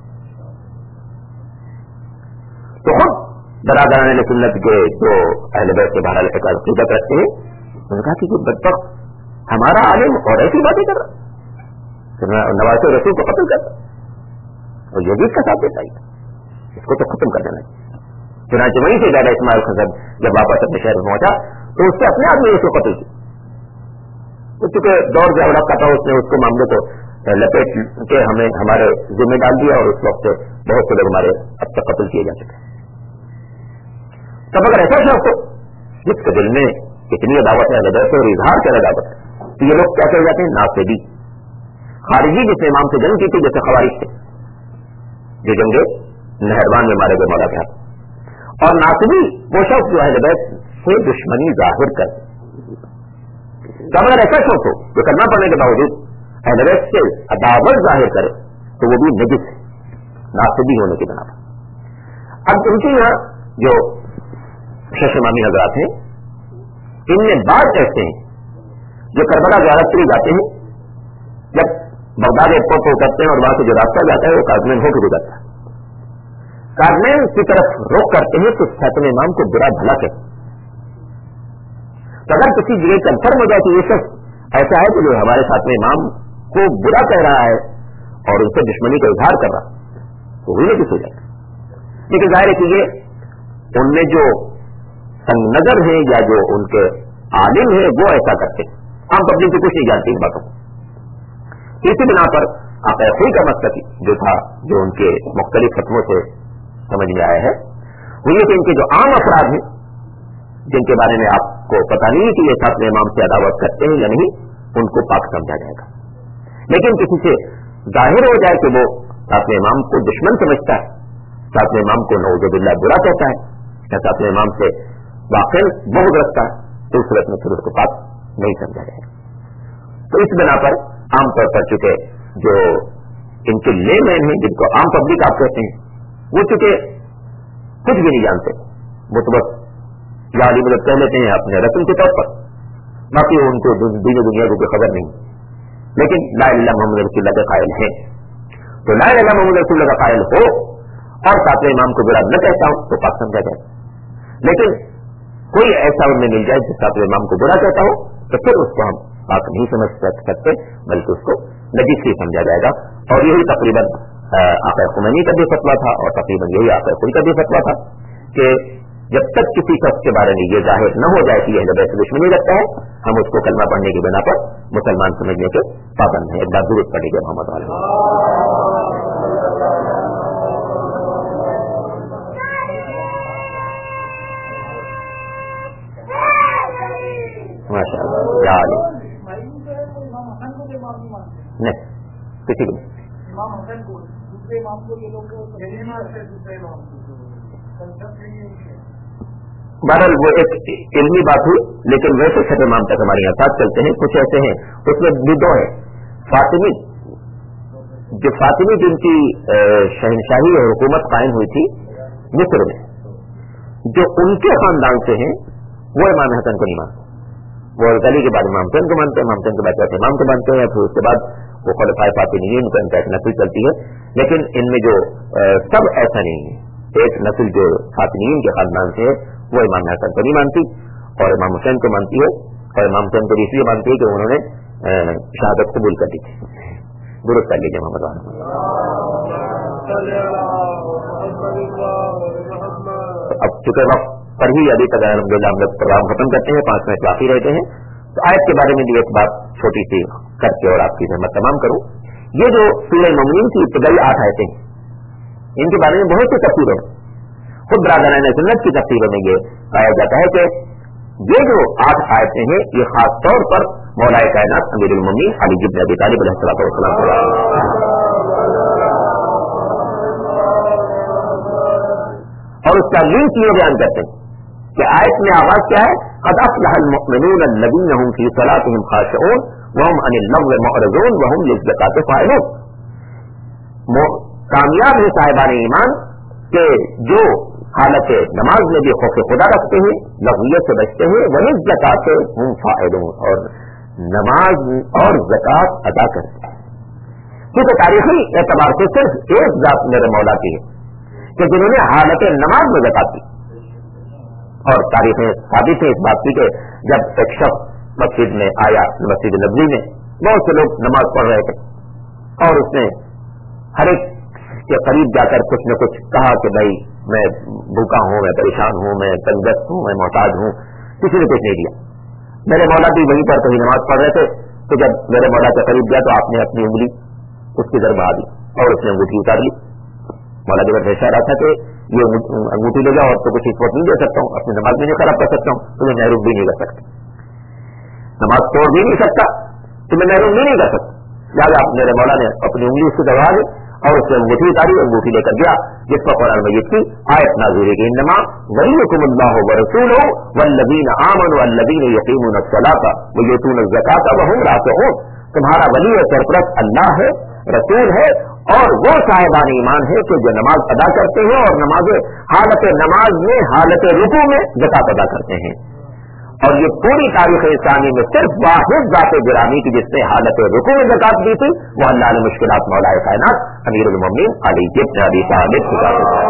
Speaker 1: تو خود برادران سنت کے جو اہل بیت کے بہرحال عقیدت رکھتے ہیں انہوں نے کہا کہ یہ بدبخت ہمارا عالم اور ایسی باتیں کر رہا ہے، نواز رسول کو قتل کرتا اور یہ بھی اس کا ساتھ دیتا ہی، اس کو تو ختم کر دینا چاہیے. چنانچہ وہیں سے دادا اسماعیل خزر جب واپس اپنے شہر میں پہنچا تو اس سے اپنے آدمی اس کو قتل کیا، چونکہ دور جو رکھا تھا اس نے اس کو معاملے کو لپیٹ کے ہمیں ہمارے ذمہ ڈال دیا اور اس وقت بہت سے لوگ ہمارے اب تک قتل کیے جا چکے. تب اگر ایسا شخص ہو جس کے دل میں اتنی عداوت ہے اور اظہار کر عداوت ہے تو یہ لوگ کیا کہہ جاتے ہیں؟ ناصبی، خارجی جس نے امام سے جنگ کی تھی جیسے خوارج تھے جو جنگ نہروان میں مارے گئے مولا کے ہاتھ، اور ناصبی وہ شخص جو اہل بیت سے دشمنی ظاہر کر. تب اگر ایسا شخص ہو جو کرنا پڑنے کے باوجود اہل بیت سے عداوت ظاہر کرے تو وہ بھی نجس ہے، ناصبی ہونے کی بنا پر. اب ان کے یہاں جو شیخ امامی حضرات ہیں ان میں بعض ایسے ہیں جو کربلا زیارت کے لیے جاتے ہیں، جب بغداد ایئرپورٹ پہ اترتے ہیں اور وہاں سے جو راستہ جاتا ہے وہ کازمین ہو کے گزرتا ہے، کازمین کی طرف رخ کرتے ہیں تو خاتم امام کو برا بھلا کہتے ہیں. تو اگر کسی جگہ کنفرم ہو جائے کہ یہ شخص ایسا ہے کہ جو ہمارے خاتم امام کو برا کہہ رہا ہے اور ان سے دشمنی کا اظہار کر رہا تو وہی کس ہو جائے. لیکن ظاہر ہے کہ یہ ان میں جو سنگ نظر ہیں یا جو ان کے عالم ہیں وہ ایسا کرتے ہیں، عام پبلک کو کچھ نہیں جانتی ان باتوں. اسی بنا پر عقیدے کا مسئلہ جو تھا جو ان کے مختلف فتووں سے سمجھ میں آیا ہے وہ یہ کہ ان کے جو عام افراد ہیں جن کے بارے میں آپ کو پتہ نہیں کہ یہ خاتم امام سے عداوت کرتے ہیں یا نہیں، ان کو پاک سمجھا جائے گا. لیکن کسی سے ظاہر ہو جائے کہ وہ خاتم امام کو دشمن سمجھتا ہے، خاتم امام کو نعوذ باللہ برا کہتا ہے یا خاتم امام سے واقع بہت رکھتا ہے تو اس صورت میں پھر اس کو پاک نہیں سمجھا جائے گا. تو اس بنا پر عام طور پر چونکہ جو ان کے لے مین ہیں جن کو عام پبلک آپ کہتے ہیں وہ چونکہ کچھ بھی نہیں جانتے، وہ تو بس یا علی مدد کہہ لیتے ہیں اپنے رسم کے طور پر، باقی ان کو دین و دنیا کو کوئی خبر نہیں. لیکن لا الہ الا اللہ محمد رسول اللہ کا قائل ہے تو لا الہ الا اللہ محمد رسول اللہ کا قائل ہو اور ساتھ امام کو برا نہ کہتا ہوں تو پاک سمجھا جائے. لیکن کوئی ایسا ان میں مل جائے جس ساتھ امام کو برا کہتا ہو تو پھر اس کو ہم پاک نہیں سمجھ سکتے بلکہ اس کو نجس ہی سمجھا جائے گا. اور یہی تقریباً آقا خمینی کا بھی فتویٰ تھا اور تقریباً یہی آقا خود کا بھی فتویٰ تھا کہ جب تک کسی شخص کے بارے میں یہ ظاہر نہ ہو جائے کہ یہ اہل بیت سے دشمنی رکھتا ہے ہم اس کو کلمہ پڑھنے کی بنا پر مسلمان سمجھنے کے پابند ہیں. ایک بار درود پڑھ لیجیے محمد علیہ. ماشاء اللہ یا علی نہیں کسی کو بہرحال وہ ایک علمی بات ہوئی. لیکن ویسے چھٹے امام تک ہمارے یہاں ساتھ چلتے ہیں. کچھ ایسے ہیں اس میں بھی دو ہیں فاطمی جو فاطمی جن کی شہنشاہی اور حکومت قائم ہوئی تھی مصر میں، جو ان کے خاندان سے ہیں وہ امام حسن کو نہیں مانتے. وہ علی کے بعد امام حسین کو مانتے ہیں، امام حسین کے بعد چاہتے امام کو مانتے ہیں، پھر اس کے بعد وہ خلفائے فاطمیین کو ان کا ایک نسل چلتی ہے. لیکن ان میں جو سب ایسا نہیں ہے. ایک نسل جو فاطمیین کے خاندان سے ہے وہ امام حسن کو نہیں مانتی اور امام حسین کو مانتی ہے اور امام حسین کو اس لیے مانتی ہے کہ انہوں نے شہادت قبول کر دی تھی. درست کر لیجیے محمد علیہ. اب چونکہ وقت پر ہی ابھی تک الحمد للہ ہم لوگ پروگرام ختم کرتے ہیں، پانچ منٹ باقی رہتے ہیں. تو آیت کے بارے میں بھی ایک بات چھوٹی سی کر کے اور آپ کی خدمت تمام کروں. یہ جو سورہ مومنین کی ابتدائی آٹھ آیتیں ہیں ان کے بارے میں بہت سی تفسیریں ہیں. خود برادران سنت کی تفسیروں میں یہ پایا جاتا ہے کہ یہ جو آٹھ آیتیں ہیں یہ خاص طور پر مولا کائنات امیر المومنین علی بن ابی طالب علیہ السلام کو اور اس کا لنک یہ بیان کرتے ہیں کہ آیت میں آغاز کیا ہے؟ قد افلح المؤمنون الذین هم فی صلاتهم خاشعون وهم عن اللغو معرضون وهم للزکاة فاعلون. کامیاب ہے صاحبان ایمان کہ جو حالت نماز میں بھی خوف خدا رکھتے ہیں، لغویت سے بچتے ہیں، وہی زکات ہم فاعلون، اور نماز اور زکات ادا کرتے ہیں. کیونکہ تاریخی اعتبار سے صرف ایک ذات میرے مولا کی ہے کہ جنہوں نے حالت نماز میں زکات دی. اور تاریخیں ثابت ہے اس بات کی کہ جب ایک شخص مسجد میں آیا، مسجد نبوی میں بہت سے لوگ نماز پڑھ رہے تھے، اور اس نے ہر ایک کے قریب جا کر کچھ نہ کچھ کہا کہ بھائی میں بھوکا ہوں، میں پریشان ہوں، میں تنگست ہوں، میں محتاج ہوں. کسی نے کچھ نہیں دیا. میرے مولا بھی وہیں پر کہیں نماز پڑھ رہے تھے، تو جب میرے مولا کے قریب گیا تو آپ نے اپنی انگلی اس کی طرف بڑھا دی اور اس نے انگوٹھی اتار لی. مولا کی طرف اشارہ تھا کہ یہ انگوٹھی لے جاؤ، اور تو کچھ اس وقت نہیں دے سکتا ہوں، اپنی نماز بھی نہیں خراب کر سکتا ہوں، تمہیں محروم بھی نہیں کر سکتا، نماز توڑ بھی نہیں سکتا، تمہیں محروم بھی نہیں کر سکتا. لہٰذا میرے مولا نے اپنی انگلی اس کو دبا دی اور اس نے انگوٹھی اتاری، انگوٹھی لے کر گیا، جس پر قرآن مجید کی آیت نازل کی انما ولیکم اللہ ورسولہ والذین آمنوا الذین یقیمون الصلاۃ ویؤتون الزکاۃ وہم راکعون. تمہارا ولی و سرپرست اللہ ہے، رسول ہے، اور وہ صاحبان ایمان ہے کہ جو نماز ادا کرتے ہیں اور نماز حالت نماز میں حالت رکوع میں زکات ادا کرتے ہیں. اور یہ پوری تاریخ اسلامی میں صرف واحد ذات گرامی کی جس نے حالت رکوع میں زکات دی تھی وہ اللہ نے مشکلات مولا کائنات امیر المومنین علی ابن ابی طالب خدا ہے.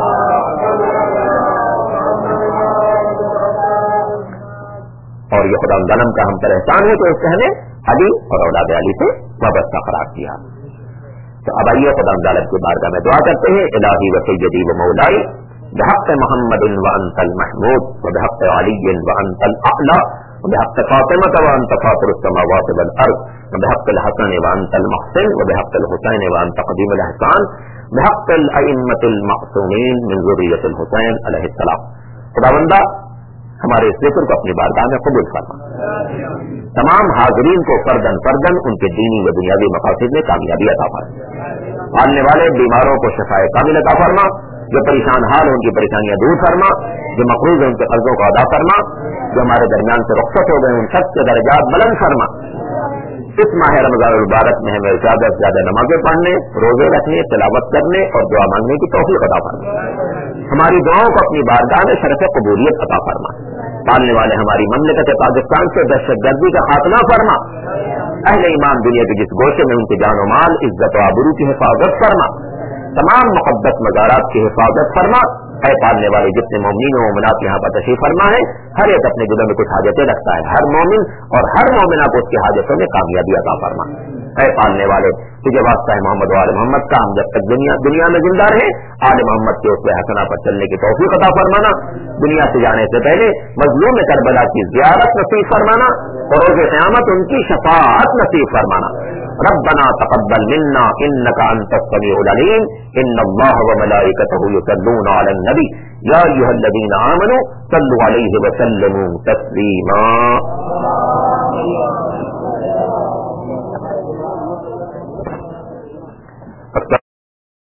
Speaker 1: اور یہ خدا ظلم کا ہم پر احسان ہے کہ اس نے ہمیں علی اور اولاد علی سے وابستہ قرار دیا. تو اب آئیے خدا ظالم کی بارگاہ میں دعا کرتے ہیں. الہی و سیدی و مولائی بحق محمد وانت المحمود وبحق علی وانت الاعلی وبحق فاطمة وانت فاطر السماوات والارض وبحق الحسن وانت المحسن وبحق الحسین وانت قدیم الاحسان بحق الائمة المعصومین من ذریۃ الحسین علیہ السلام. خداوندہ ہمارے اس ذکر کو اپنی بارگاہ میں قبول فرما. تمام حاضرین کو فردن فردن ان کے دینی و دنیاوی مقاصد میں کامیابی عطا فرما. پالنے والے بیماروں کو شفائے کامل عطا فرما. جو پریشان حال ہیں ان کی پریشانیاں دور فرما. جو مقروض ہیں ان کے قرضوں کو ادا فرما. جو ہمارے درمیان سے رخصت ہو گئے ان سب کے درجات بلند فرما. اس ماہ رمضان المبارک میں ہمیں زیادہ سے زیادہ نمازیں پڑھنے، روزے رکھنے، تلاوت کرنے اور دعا مانگنے کی توفیق عطا فرما. ہماری دعاؤں کو اپنی بارگاہ میں شرف قبولیت عطا فرما. پالنے والے ہماری مملکت پاکستان سے دہشت گردی کا خاتمہ فرما. اہل ایمان دنیا کے جس گوشے میں ان کی جان و مال، عزت و آبرو کی حفاظت فرما. تمام مقدس مزارات کی حفاظت فرما. اے پالنے والے جتنے مومنین و مومنات یہاں پر تشریف فرما ہے، ہر ایک اپنے دلوں میں کچھ حاجتیں رکھتا ہے. ہر مومن اور ہر مومنہ کو اس کی حاجتوں میں کامیابی عطا فرما. اے پالنے والے تجھے واسطہ ہے محمد و آل محمد کا ہم جب تک دنیا دنیا میں زندہ رہے آل محمد کے اس حسنہ پر چلنے کی توفیق عطا فرمانا. دنیا سے جانے سے پہلے مظلوم کربلا کی زیارت نصیب فرمانا اور روز قیامت ان کی شفاعت نصیب فرمانا. ربنا تقبل منا انك انت السميع العليم ان الله وملائكته يصلون على النبي يا ايها الذين امنوا صلوا عليه وسلموا تسليما.